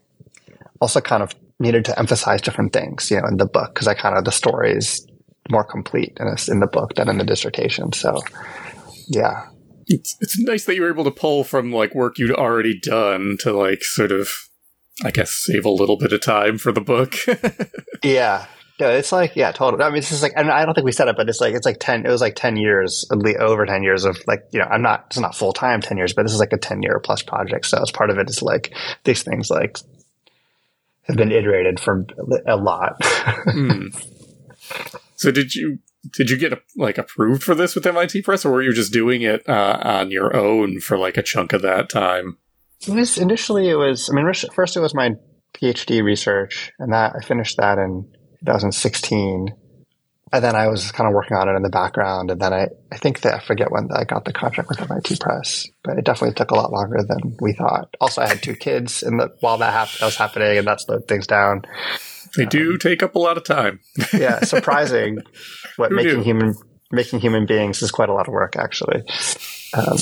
also kind of needed to emphasize different things, you know, in the book, because I kind of the story is more complete in, a, in the book than in the dissertation. So, yeah. It's it's nice that you were able to pull from like work you'd already done to like sort of, I guess, save a little bit of time for the book. Yeah, no, it's like yeah, totally. I mean, it's just like, and I don't think we said it, but it's like it's like ten. It was like ten years, at least over ten years of like, you know, I'm not it's not full time ten years, but this is like a ten year plus project. So as part of it is like these things like have been iterated for a lot. mm. So did you? Did you get like approved for this with M I T Press, or were you just doing it uh, on your own for like a chunk of that time? It was initially. It was. I mean, first it was my PhD research, and that I finished that in twenty sixteen, and then I was kind of working on it in the background, and then I, I think that I forget when I got the contract with M I T Press, but it definitely took a lot longer than we thought. Also, I had two kids, and while that, hap- that was happening, and that slowed things down. They do um, take up a lot of time. Yeah, surprising. What Who making knew? human making human beings is quite a lot of work, actually. Um,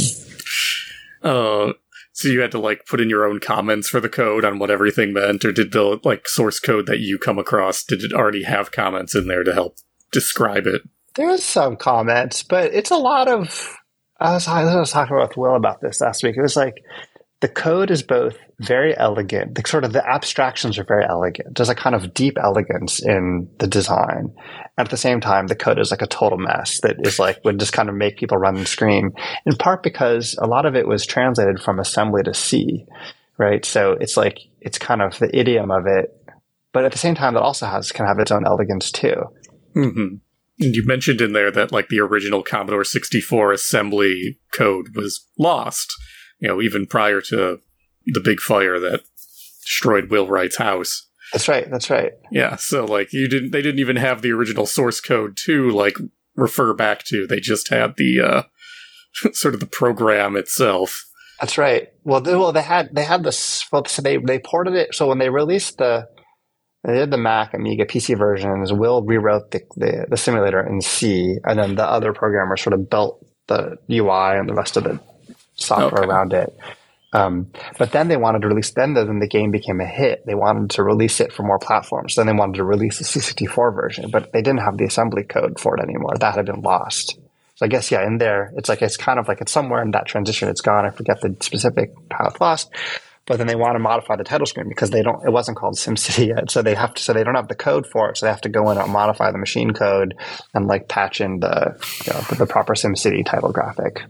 uh, so you had to like put in your own comments for the code on what everything meant, or did the like source code that you come across, did it already have comments in there to help describe it? There was some comments, but it's a lot of. I was, I was talking with Will about this last week. It was like. The code is both very elegant, the sort of the abstractions are very elegant. There's a kind of deep elegance in the design. And at the same time, the code is like a total mess that is like, would just kind of make people run and scream, in part because a lot of it was translated from assembly to C, right? So it's like, it's kind of the idiom of it, but at the same time, that also has, can have its own elegance too. Mm-hmm. And you mentioned in there that like the original Commodore sixty-four assembly code was lost. You know, even prior to the big fire that destroyed Will Wright's house. That's right. That's right. Yeah. So, like, you didn't. They didn't even have the original source code to like refer back to. They just had the uh, sort of the program itself. That's right. Well, they, well, they had they had this. Well, so they they ported it. So when they released the, they did the Mac, Amiga, P C versions. Will rewrote the, the the simulator in C, and then the other programmers sort of built the U I and the rest of the software okay. around it. Um, but then they wanted to release, then the, then the game became a hit. They wanted to release it for more platforms. Then they wanted to release the C sixty-four version, but they didn't have the assembly code for it anymore. That had been lost. So I guess, yeah, in there, it's like, it's kind of like it's somewhere in that transition. It's gone. I forget the specific how it's lost. But then they want to modify the title screen because they don't, it wasn't called SimCity yet. So they have to, so they don't have the code for it. So they have to go in and modify the machine code and like patch in the, you know, the, the proper SimCity title graphic.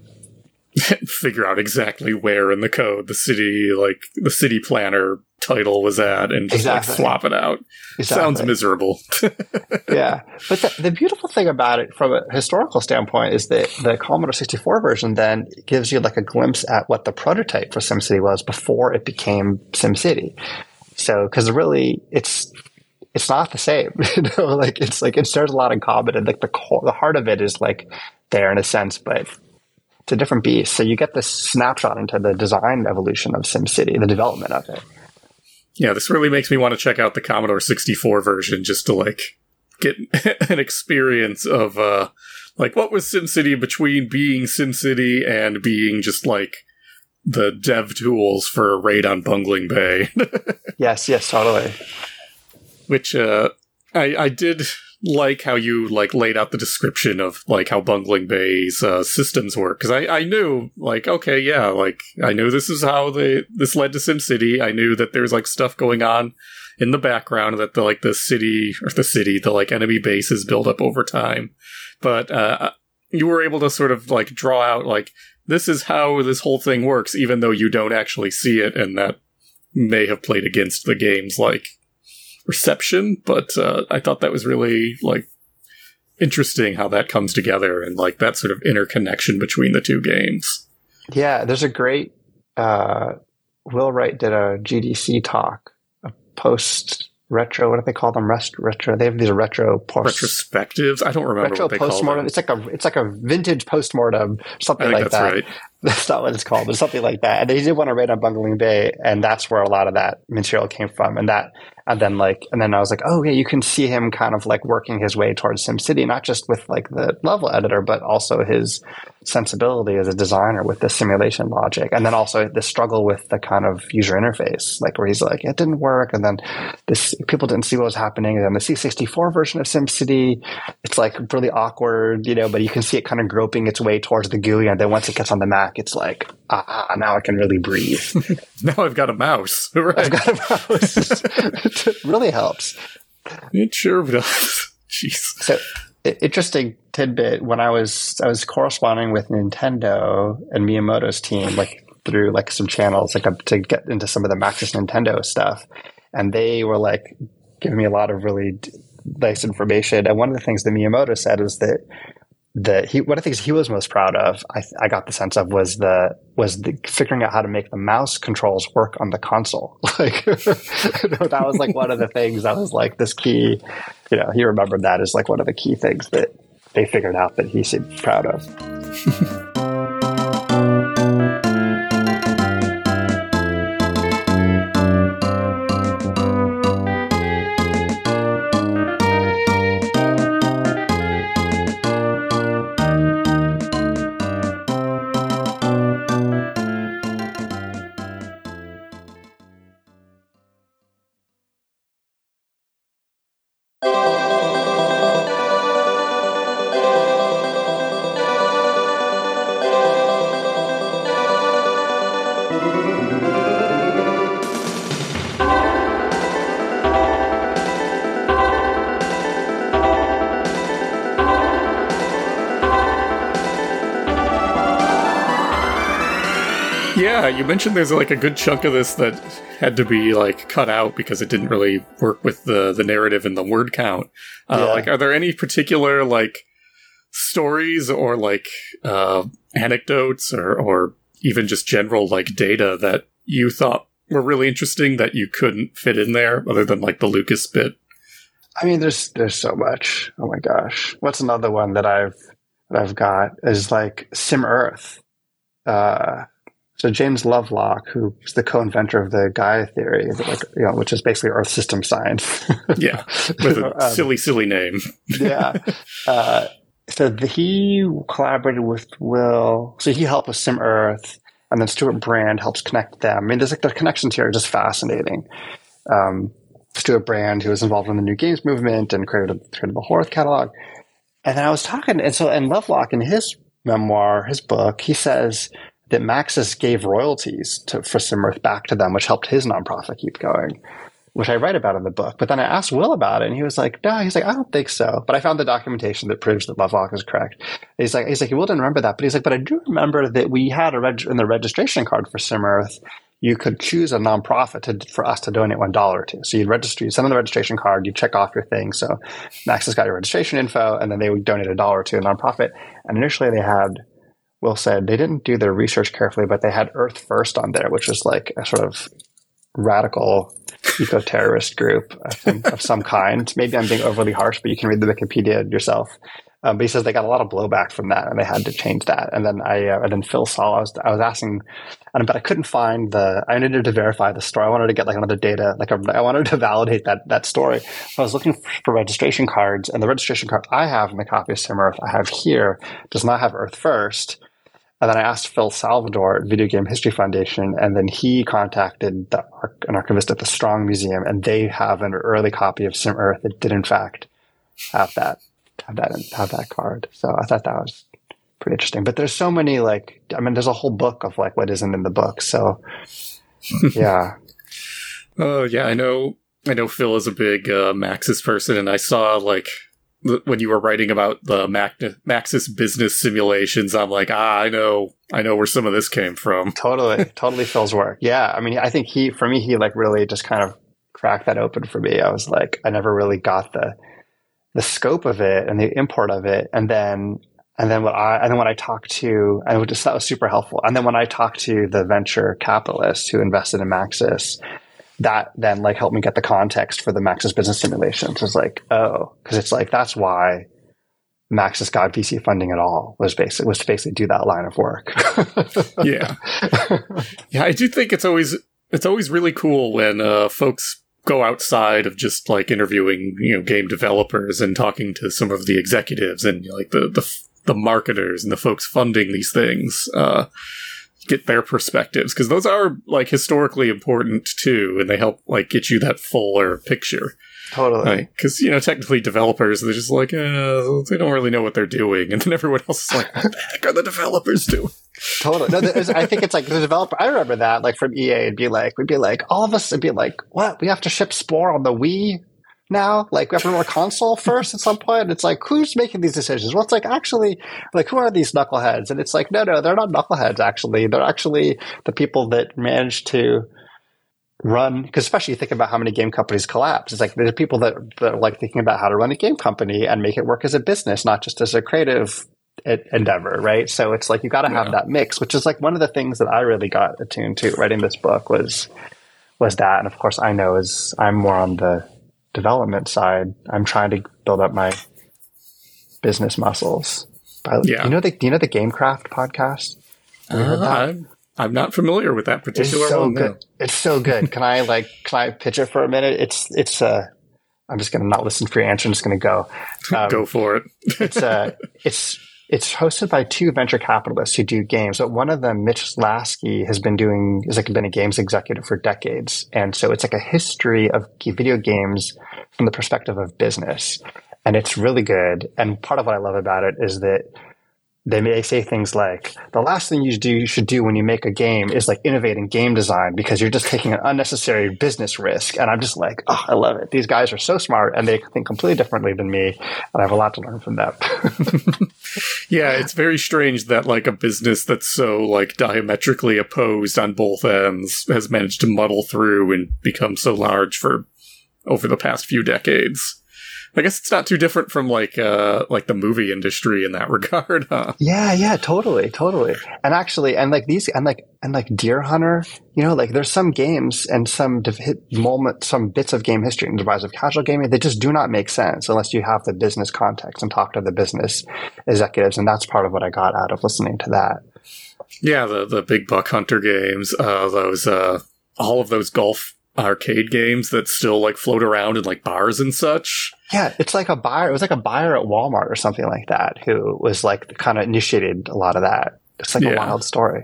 Figure out exactly where in the code the city, like the city planner title was at, and just exactly. like swap it out. Exactly. Sounds miserable. Yeah, but the, the beautiful thing about it from a historical standpoint is that the Commodore sixty-four version then gives you like a glimpse at what the prototype for SimCity was before it became SimCity. So, because really, it's it's not the same. You know, like it's like it's there's a lot in common, and like the core, the heart of it is like there in a sense, but it's a different beast. So you get this snapshot into the design evolution of SimCity, the development of it. Yeah, this really makes me want to check out the Commodore sixty-four version just to like get an experience of uh like what was SimCity between being SimCity and being just like the dev tools for a raid on Bungling Bay. Yes, yes, totally. Which uh I I did like how you like laid out the description of like how Bungling Bay's uh, systems work, because I, I knew like okay yeah like I knew this is how they this led to SimCity. I knew that there's like stuff going on in the background that the like the city or the city the like enemy bases build up over time, but uh you were able to sort of like draw out like this is how this whole thing works, even though you don't actually see it, and that may have played against the game's like reception, but uh, I thought that was really like interesting how that comes together and like that sort of interconnection between the two games. Yeah, there's a great uh, Will Wright did a G D C talk, a post retro. What do they call them? Rest retro. They have these retro post retrospectives. I don't remember retro what they call post-mortem. them. It's like a it's like a vintage postmortem, something I think like that's that. Right. That's not what it's called, but something like that. And they did want to raid on Bungling Bay, and that's where a lot of that material came from. And that, and then like, and then I was like, oh yeah, you can see him kind of like working his way towards SimCity, not just with like the level editor, but also his sensibility as a designer with the simulation logic, and then also the struggle with the kind of user interface, like where he's like, it didn't work, and then this people didn't see what was happening, and then the C sixty-four version of SimCity, it's like really awkward, you know, but you can see it kind of groping its way towards the G U I, and then once it gets on the Mac, it's like, ah, now I can really breathe. Now I've got a mouse. Right. I've got a mouse. It really helps. It sure does. Jeez. So, interesting tidbit. When I was I was corresponding with Nintendo and Miyamoto's team, like through like some channels, like to get into some of the Maxis Nintendo stuff, and they were like giving me a lot of really nice information. And one of the things that Miyamoto said was that that he one of the things he was most proud of, I, I got the sense of, was the was the figuring out how to make the mouse controls work on the console. Like that was like one of the things that was like this key. You know, he remembered that as like one of the key things that they figured out that he seemed proud of. Yeah, you mentioned there's like a good chunk of this that had to be like cut out because it didn't really work with the the narrative and the word count. Uh, yeah. Like, are there any particular like stories or like uh, anecdotes or or even just general like data that you thought were really interesting that you couldn't fit in there, other than like the Lucas bit? I mean, there's there's so much. Oh my gosh, what's another one that I've that I've got is like Sim Earth. Uh, So James Lovelock, who's the co-inventor of the Gaia theory, like, you know, which is basically Earth system science. Yeah, with a um, silly, silly name. Yeah. Uh, so the, he collaborated with Will. So he helped with Sim Earth, and then Stuart Brand helps connect them. I mean, there's like the connections here are just fascinating. Um, Stuart Brand, who was involved in the New Games movement and created, created the Horth catalog. And then I was talking, and so, and Lovelock in his memoir, his book, he says that Maxis gave royalties to, for Sim Earth back to them, which helped his nonprofit keep going, which I write about in the book. But then I asked Will about it, and he was like, no, he's like, I don't think so. But I found the documentation that proves that Lovelock is correct. He's like, he's like, Will didn't remember that, but he's like, but I do remember that we had a reg- in the registration card for Sim Earth, you could choose a nonprofit to, for us to donate one dollar to. So you'd register, you send them the registration card, you check off your thing. So Maxis got your registration info, and then they would donate a dollar to a nonprofit. And initially they had, Will said, they didn't do their research carefully, but they had Earth First on there, which was like a sort of radical eco-terrorist group of some, of some kind. Maybe I'm being overly harsh, but you can read the Wikipedia yourself. Um, but he says they got a lot of blowback from that, and they had to change that. And then I, uh, and then Phil Saul, I was, I was asking, and but I couldn't find the. I needed to verify the story. I wanted to get like another data, like a, I wanted to validate that that story. So I was looking for registration cards, and the registration card I have in the copy of Sim Earth I have here does not have Earth First. And then I asked Phil Salvador at Video Game History Foundation, and then he contacted the, an archivist at the Strong Museum, and they have an early copy of Sim Earth that did in fact have that. have that have that card. So I thought that was pretty interesting. But there's so many, like, I mean, there's a whole book of like what isn't in the book. So yeah. Oh yeah, I know. I know Phil is a big uh, Maxis person, and I saw like th- when you were writing about the Mac- Maxis business simulations. I'm like, ah, I know, I know where some of this came from. Totally, totally Phil's work. Yeah, I mean, I think he, for me, he like really just kind of cracked that open for me. I was like, I never really got the. the scope of it and the import of it. And then, and then what I, and then when I talked to, and it just, that was super helpful. And then when I talked to the venture capitalists who invested in Maxis, that then like helped me get the context for the Maxis business simulations. It was like, oh, cause it's like, that's why Maxis got V C funding at all was basically, was to basically do that line of work. Yeah. Yeah. I do think it's always, it's always really cool when, uh, folks go outside of just like interviewing, you know, game developers and talking to some of the executives and like the the, the marketers and the folks funding these things, uh, get their perspectives, because those are like historically important too, and they help like get you that fuller picture. Totally. Because, you know, technically developers, they're just like, uh, they don't really know what they're doing. And then everyone else is like, what the heck are the developers doing? Totally. No, I think it's like the developer. I remember that, like from E A, it'd be like, we'd be like, all of us would be like, what? We have to ship Spore on the Wii now? Like, we have to run a console first at some point? And it's like, who's making these decisions? Well, it's like, actually, like, who are these knuckleheads? And it's like, no, no, they're not knuckleheads, actually. They're actually the people that managed to run, because especially you think about how many game companies collapse. It's like there's people that, that are like thinking about how to run a game company and make it work as a business, not just as a creative endeavor, right? So it's like you got to have yeah. that mix, which is like one of the things that I really got attuned to writing this book was was that. And of course, I know as I'm more on the development side, I'm trying to build up my business muscles. But, yeah. You know the you know the Gamecraft podcast? Have you heard that? Uh, I'm not familiar with that particular it's so one. Good. No. It's so good. Can I like can I pitch it for a minute? It's it's uh I'm just gonna not listen for your answer. I'm just gonna go. Um, go for it. it's uh it's it's hosted by two venture capitalists who do games. But one of them, Mitch Lasky, has been doing is like been a games executive for decades, and so it's like a history of video games from the perspective of business, and it's really good. And part of what I love about it is that they may say things like, the last thing you do you should do when you make a game is like innovate in game design because you're just taking an unnecessary business risk. And I'm just like, oh, I love it. These guys are so smart and they think completely differently than me. And I have a lot to learn from them. Yeah, it's very strange that like a business that's so like diametrically opposed on both ends has managed to muddle through and become so large for over the past few decades. I guess it's not too different from like uh like the movie industry in that regard, huh? Yeah, yeah, totally, totally. And actually, and like these, and like and like Deer Hunter, you know, like there's some games and some hit moment, some bits of game history in the rise of casual gaming that just do not make sense unless you have the business context and talk to the business executives. And that's part of what I got out of listening to that. Yeah, the the big buck hunter games, uh, those uh, all of those golf arcade games that still like float around in like bars and such. Yeah, it's like a buyer. It was like a buyer at Walmart or something like that who was like kind of initiated a lot of that. It's like yeah. a wild story.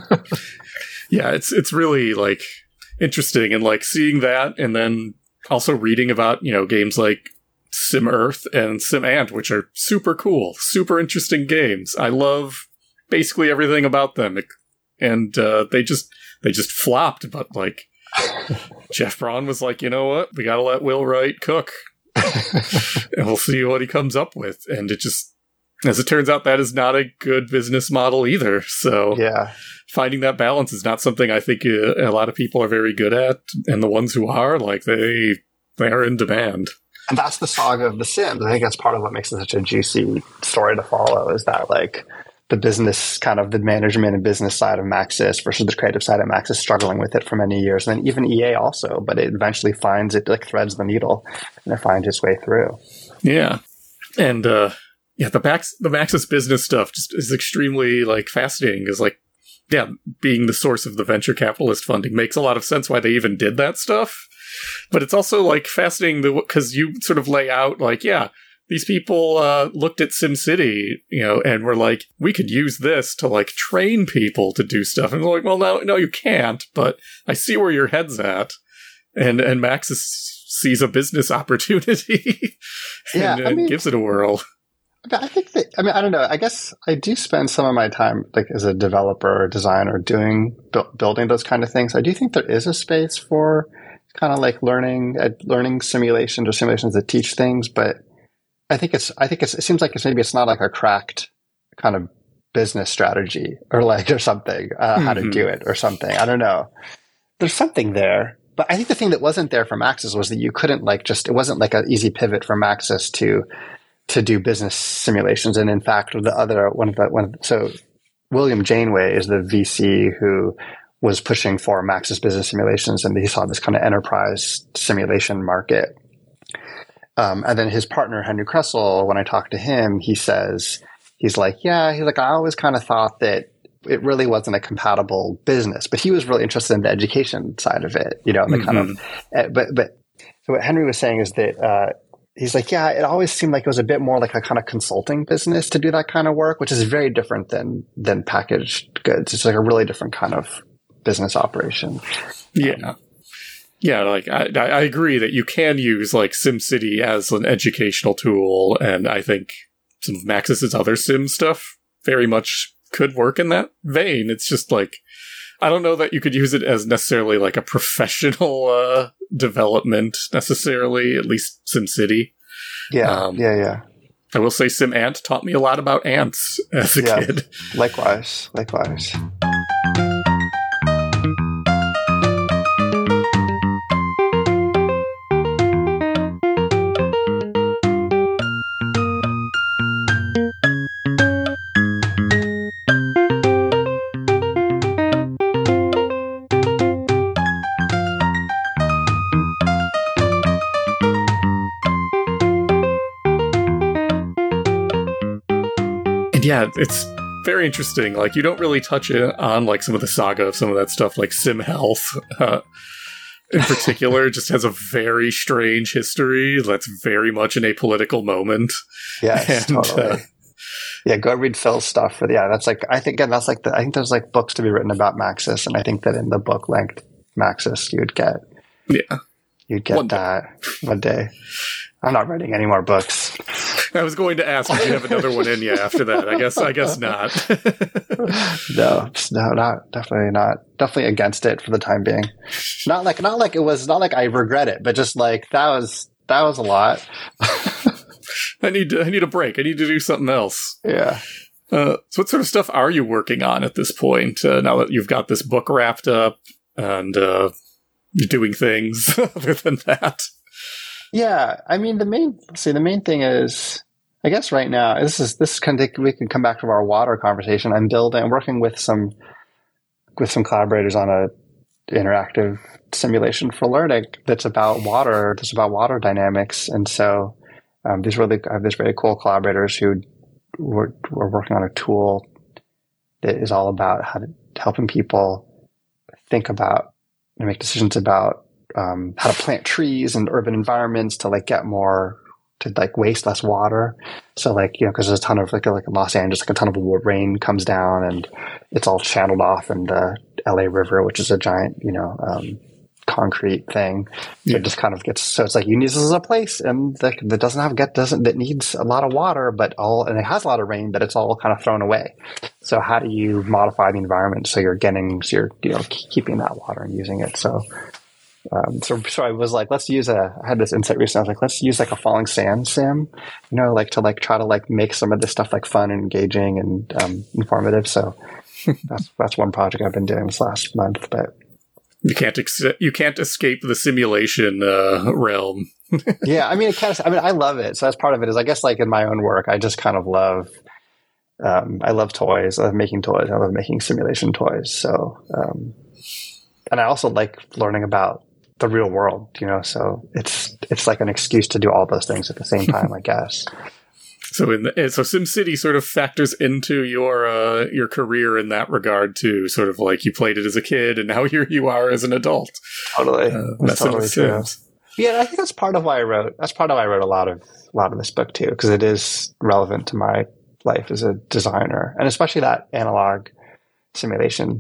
Yeah, it's it's really like interesting, and like seeing that, and then also reading about, you know, games like Sim Earth and Sim Ant, which are super cool, super interesting games. I love basically everything about them, and uh, they just they just flopped, but like. Jeff Braun was like, you know what? We gotta let Will Wright cook. And we'll see what he comes up with. And it just, as it turns out, that is not a good business model either. So yeah, finding that balance is not something I think uh, a lot of people are very good at. And the ones who are, like, they, they are in demand. And that's the saga of The Sims. I think that's part of what makes it such a juicy story to follow is that, like, the business kind of the management and business side of Maxis versus the creative side of Maxis struggling with it for many years. And then even E A also, but it eventually finds it, like threads the needle and it finds its way through. Yeah. And, uh, yeah, the Max, the Maxis business stuff just is extremely like fascinating because like, yeah, being the source of the venture capitalist funding makes a lot of sense why they even did that stuff. But it's also like fascinating because you sort of lay out like, yeah, these people uh, looked at SimCity, you know, and were like, we could use this to like train people to do stuff. And they're like, well, no, no, you can't. But I see where your head's at. And and Maxis sees a business opportunity and, yeah, I mean, and gives it a whirl. I think that, I mean, I don't know. I guess I do spend some of my time like as a developer or designer doing, bu- building those kind of things. I do think there is a space for kind of like learning, uh, learning simulations or simulations that teach things, but I think it's, I think it's, it seems like it's maybe it's not like a cracked kind of business strategy or like, or something, uh, mm-hmm. how to do it or something. I don't know. There's something there, but I think the thing that wasn't there for Maxis was that you couldn't like just, it wasn't like an easy pivot for Maxis to, to do business simulations. And in fact, the other one of the, one of the, so William Janeway is the V C who was pushing for Maxis business simulations. And he saw this kind of enterprise simulation market. Um, and then his partner, Henry Kressel, when I talked to him, he says, he's like, yeah, he's like, I always kind of thought that it really wasn't a compatible business, but he was really interested in the education side of it, you know, the mm-hmm. kind of, uh, but, but so what Henry was saying is that, uh, he's like, yeah, it always seemed like it was a bit more like a kind of consulting business to do that kind of work, which is very different than, than packaged goods. It's like a really different kind of business operation. Yeah. Um, Yeah, like I, I agree that you can use like SimCity as an educational tool, and I think some of Maxis's other Sim stuff very much could work in that vein. It's just like I don't know that you could use it as necessarily like a professional uh, development necessarily. At least SimCity. Yeah, um, yeah, yeah. I will say SimAnt taught me a lot about ants as a yeah, kid. Likewise, likewise. Yeah, it's very interesting. Like, you don't really touch it on, like, some of the saga of some of that stuff, like Sim Health, uh, in particular, just has a very strange history that's very much an apolitical moment. Yes, and, totally. Uh, yeah, go read Phil's stuff. For the, yeah, that's like, I think, again, that's like, the, I think there's, like, books to be written about Maxis, and I think that in the book length Maxis, you'd get, yeah, you'd get one that day. one day. I'm not writing any more books. I was going to ask if you have another one in you after that. I guess I guess not. no, no, not definitely not. Definitely against it for the time being. Not like not like it was not like I regret it, but just like that was that was a lot. I need to, I need a break. I need to do something else. Yeah. Uh, so what sort of stuff are you working on at this point? Uh, now that you've got this book wrapped up and uh, you're doing things other than that. Yeah, I mean the main see the main thing is I guess right now this is this kind of we can come back to our water conversation. I'm building I'm working with some with some collaborators on a interactive simulation for learning that's about water that's about water dynamics. And so um, these really I have these very cool collaborators who were, were working on a tool that is all about how to helping people think about and make decisions about Um, how to plant trees in urban environments to like get more, to like waste less water. So like, you know, cause there's a ton of like, like in Los Angeles, like a ton of rain comes down and it's all channeled off in the L A River, which is a giant, you know, um, concrete thing. So yeah. It just kind of gets, so it's like you need, this is a place and that, that doesn't have, get, doesn't, that needs a lot of water, but all, and it has a lot of rain, but it's all kind of thrown away. So how do you modify the environment so you're getting, so you're, you know, keeping that water and using it? So, Um, so, so I was like, let's use a, I had this insight recently. I was like, let's use like a falling sand sim, you know, like to like try to like make some of this stuff like fun and engaging and, um, informative. So that's, that's one project I've been doing this last month, but you can't, ex- you can't escape the simulation, uh, realm. Yeah. I mean, it kind of, I mean, I love it. So that's part of it is I guess like in my own work, I just kind of love, Um, I love toys. I love making toys. I love making simulation toys. So, um, and I also like learning about the real world, you know, so it's, it's like an excuse to do all those things at the same time, I guess. So in the, so SimCity sort of factors into your, uh, your career in that regard too, sort of like you played it as a kid and now here you are as an adult. Totally. Uh, that's totally true. Sims. Yeah. I think that's part of why I wrote, that's part of why I wrote a lot of, a lot of this book too, because it is relevant to my life as a designer, and especially that analog simulation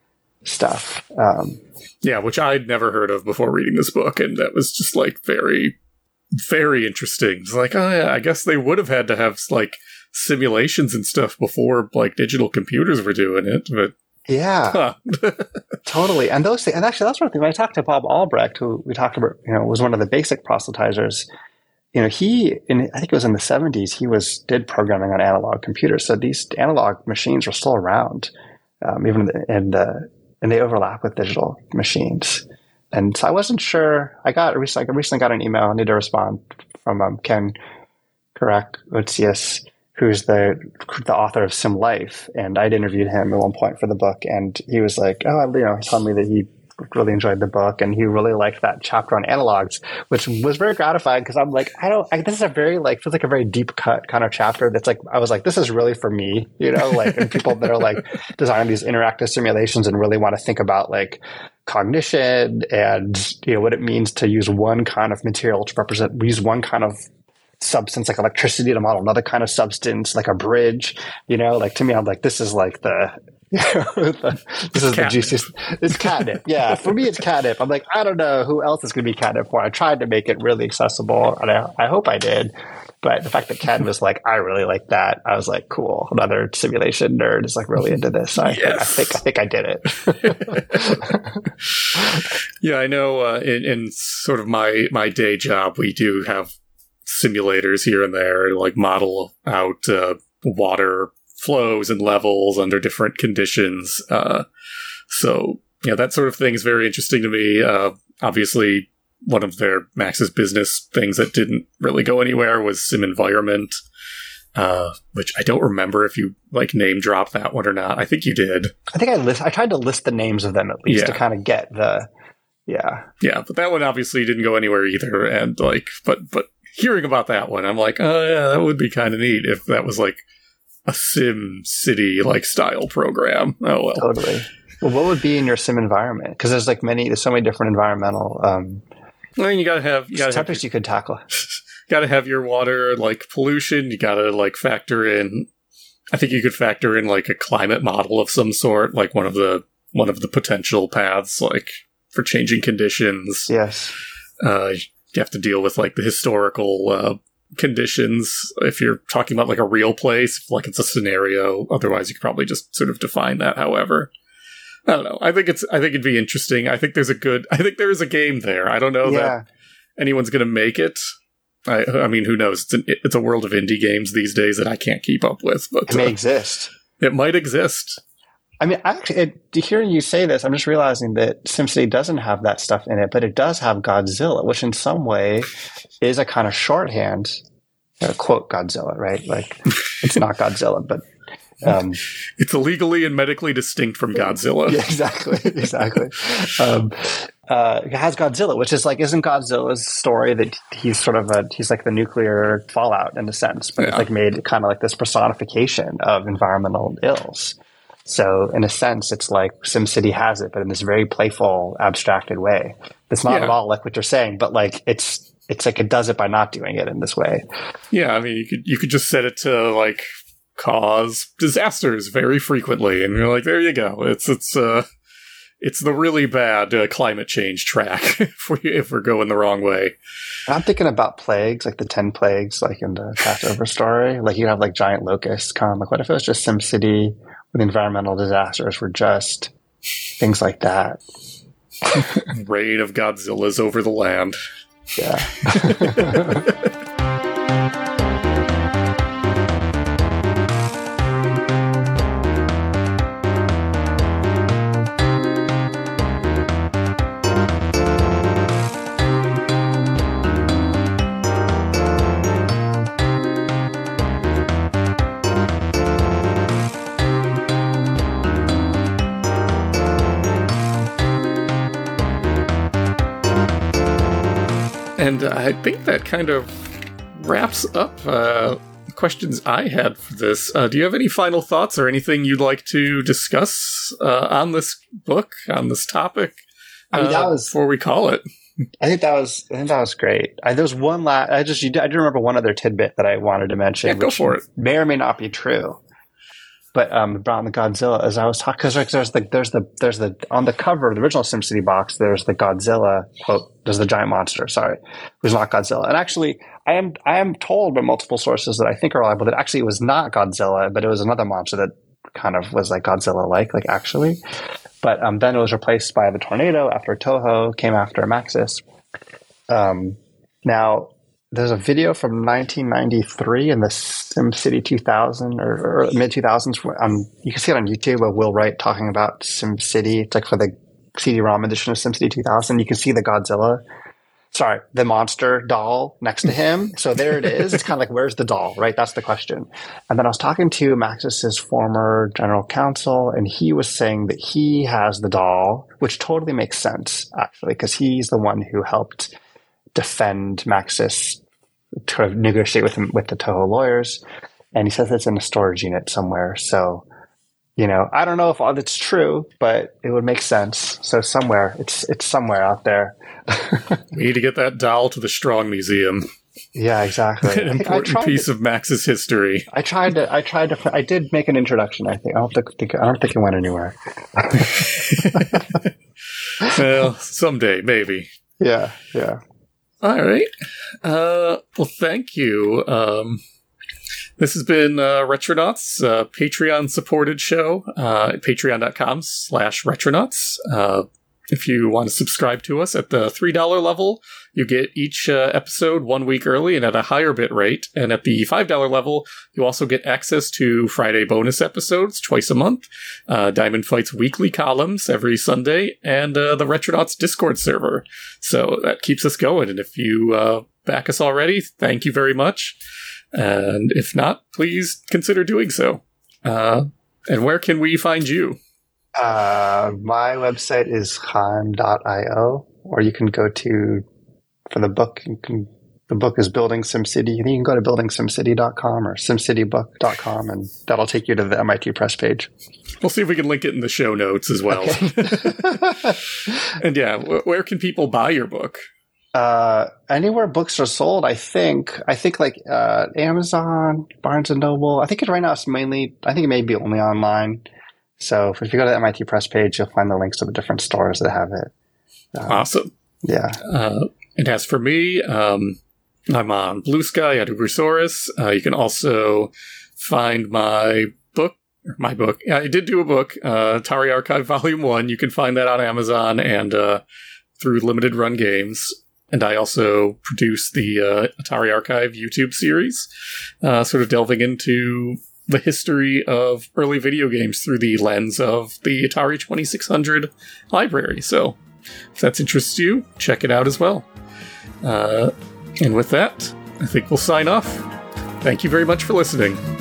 stuff. Um, yeah, which I'd never heard of before reading this book, and that was just like very, very interesting. It's like, oh yeah, I guess they would have had to have like simulations and stuff before like digital computers were doing it, but yeah, huh. Totally. And those things, and actually that's one thing when I talked to Bob Albrecht, who we talked about, you know, was one of the basic proselytizers. You know, he, in, I think it was in the seventies, he was, did programming on analog computers. So these analog machines were still around, um, even in the, in the, and they overlap with digital machines. And so I wasn't sure, I got, I recently got an email, I need to respond from, um, Ken Kurak-Otsias, who's the, the author of Sim Life. And I'd interviewed him at one point for the book. And he was like, oh, you know, he told me that he really enjoyed the book and he really liked that chapter on analogs, which was very gratifying because I'm like, I don't, I, this is a very like, feels like a very deep cut kind of chapter that's like, I was like, this is really for me, you know, like, and people that are like designing these interactive simulations and really want to think about like cognition and, you know, what it means to use one kind of material to represent, use one kind of substance like electricity to model another kind of substance, like a bridge, you know, like to me, I'm like, this is like the, the, this is catnip. The juiciest. It's catnip. Yeah, for me, it's catnip. I'm like, I don't know who else is going to be catnip for. I tried to make it really accessible, and I, I hope I did. But the fact that Ken was like, I really like that, I was like, cool. Another simulation nerd is like really into this. So I, yes. I think I think I did it. Yeah, I know. Uh, in, in sort of my my day job, we do have simulators here and there, like model out uh, water flows and levels under different conditions. Uh, so, yeah, that sort of thing is very interesting to me. Uh, obviously, one of their Max's business things that didn't really go anywhere was Sim Environment, uh, which I don't remember if you like name dropped that one or not. I think you did. I think I list. I tried to list the names of them at least yeah. to kind of get the, yeah, yeah. But that one obviously didn't go anywhere either. And like, but but hearing about that one, I'm like, oh yeah, that would be kind of neat if that was like a Sim City like style program. Oh well, totally. Well, what would be in your sim environment? Because there's like many, there's so many different environmental. Um, I mean, you gotta have you gotta topics you could tackle. Gotta have your water like pollution. You gotta like factor in. I think you could factor in like a climate model of some sort, like one of the one of the potential paths, like for changing conditions. Yes. Uh, you have to deal with like the historical. Uh, conditions if you're talking about like a real place, like it's a scenario. Otherwise you could probably just sort of define that however. I don't know. I think it's I think it'd be interesting. I think there's a good I think there is a game there. I don't know yeah. that anyone's gonna make it. I I mean who knows? It's an, it's a world of indie games these days that I can't keep up with, but it may uh, exist. It might exist. I mean, actually, it, hearing you say this, I'm just realizing that SimCity doesn't have that stuff in it, but it does have Godzilla, which in some way is a kind of shorthand, uh, quote Godzilla, right? Like, it's not Godzilla, but... Um, it's illegally and medically distinct from Godzilla. Yeah, exactly, exactly. um, uh, it has Godzilla, which is like, isn't Godzilla's story that he's sort of a, he's like the nuclear fallout in a sense, but yeah. It's like made kind of like this personification of environmental ills. So in a sense, it's like SimCity has it, but in this very playful, abstracted way. It's not yeah. at all like what you're saying, but like it's it's like it does it by not doing it in this way. Yeah, I mean, you could you could just set it to like cause disasters very frequently, and you're like, there you go. It's it's uh it's the really bad uh, climate change track if we if we're going the wrong way. I'm thinking about plagues, like the ten plagues, like in the Passover story. Like you have like giant locusts come. Like what if it was just SimCity? With environmental disasters were just things like that. Reign of Godzillas over the land. Yeah. And I think that kind of wraps up uh, questions I had for this. Uh, do you have any final thoughts or anything you'd like to discuss uh, on this book, on this topic, uh, I mean, that was, before we call it? I think that was I think that was great. I, there was one last. I just you, I do remember one other tidbit that I wanted to mention. Yeah, go for it. May or may not be true. But um, about the Godzilla, as I was talking, because there's the there's the there's the on the cover of the original SimCity box, there's the Godzilla quote. There's the giant monster. Sorry, who's not Godzilla. And actually, I am I am told by multiple sources that I think are reliable that actually it was not Godzilla, but it was another monster that kind of was like Godzilla-like, like actually. But um, then it was replaced by the tornado after Toho came after Maxis. Um, now. There's a video from nineteen ninety-three in the SimCity two thousand or, or mid two thousands. Um, you can see it on YouTube of Will Wright talking about SimCity. It's like for the C D ROM edition of SimCity two thousand. You can see the Godzilla, sorry, the monster doll next to him. So there it is. It's kind of like, where's the doll, right? That's the question. And then I was talking to Maxis's former general counsel, and he was saying that he has the doll, which totally makes sense, actually, because he's the one who helped defend Maxis, to negotiate with him, with the Toho lawyers, and he says it's in a storage unit somewhere. So, you know, I don't know if all that's true, but it would make sense. So somewhere, it's it's somewhere out there. We need to get that doll to the Strong Museum. Yeah, exactly. An important piece to, of Max's history. I tried to. I tried to. I did make an introduction. I think. I don't think. I don't think it went anywhere. Well, someday, maybe. Yeah. Yeah. All right. Uh, well, thank you. Um, this has been uh, Retronauts, a Patreon-supported show uh, at patreon.com slash Retronauts. Uh, if you want to subscribe to us at the three dollars level, you get each uh, episode one week early and at a higher bit rate. And at the five dollars level, you also get access to Friday bonus episodes twice a month, uh, Diamond Fight's weekly columns every Sunday, and uh, the Retronauts Discord server. So that keeps us going. And if you uh, back us already, thank you very much. And if not, please consider doing so. Uh, and where can we find you? Uh, my website is chaim dot io, or you can go to, for the book, you can, the book is Building SimCity. You can go to building sim city dot com or sim city book dot com, and that'll take you to the M I T Press page. We'll see if we can link it in the show notes as well. Okay. And yeah, wh- where can people buy your book? Uh, anywhere books are sold, I think. I think like uh, Amazon, Barnes and Noble. I think it right now it's mainly, I think it may be only online. So if you go to the M I T Press page, you'll find the links to the different stores that have it. Um, awesome. Yeah. Uh, and as for me, um, I'm on Blue Sky at Ubersaurus. Uh, you can also find my book, my book. Yeah, I did do a book, uh, Atari Archive Volume one. You can find that on Amazon and uh, through Limited Run Games. And I also produce the uh, Atari Archive YouTube series, uh, sort of delving into the history of early video games through the lens of the Atari twenty-six hundred library. So if that interests you, check it out as well. Uh, and with that, I think we'll sign off. Thank you very much for listening.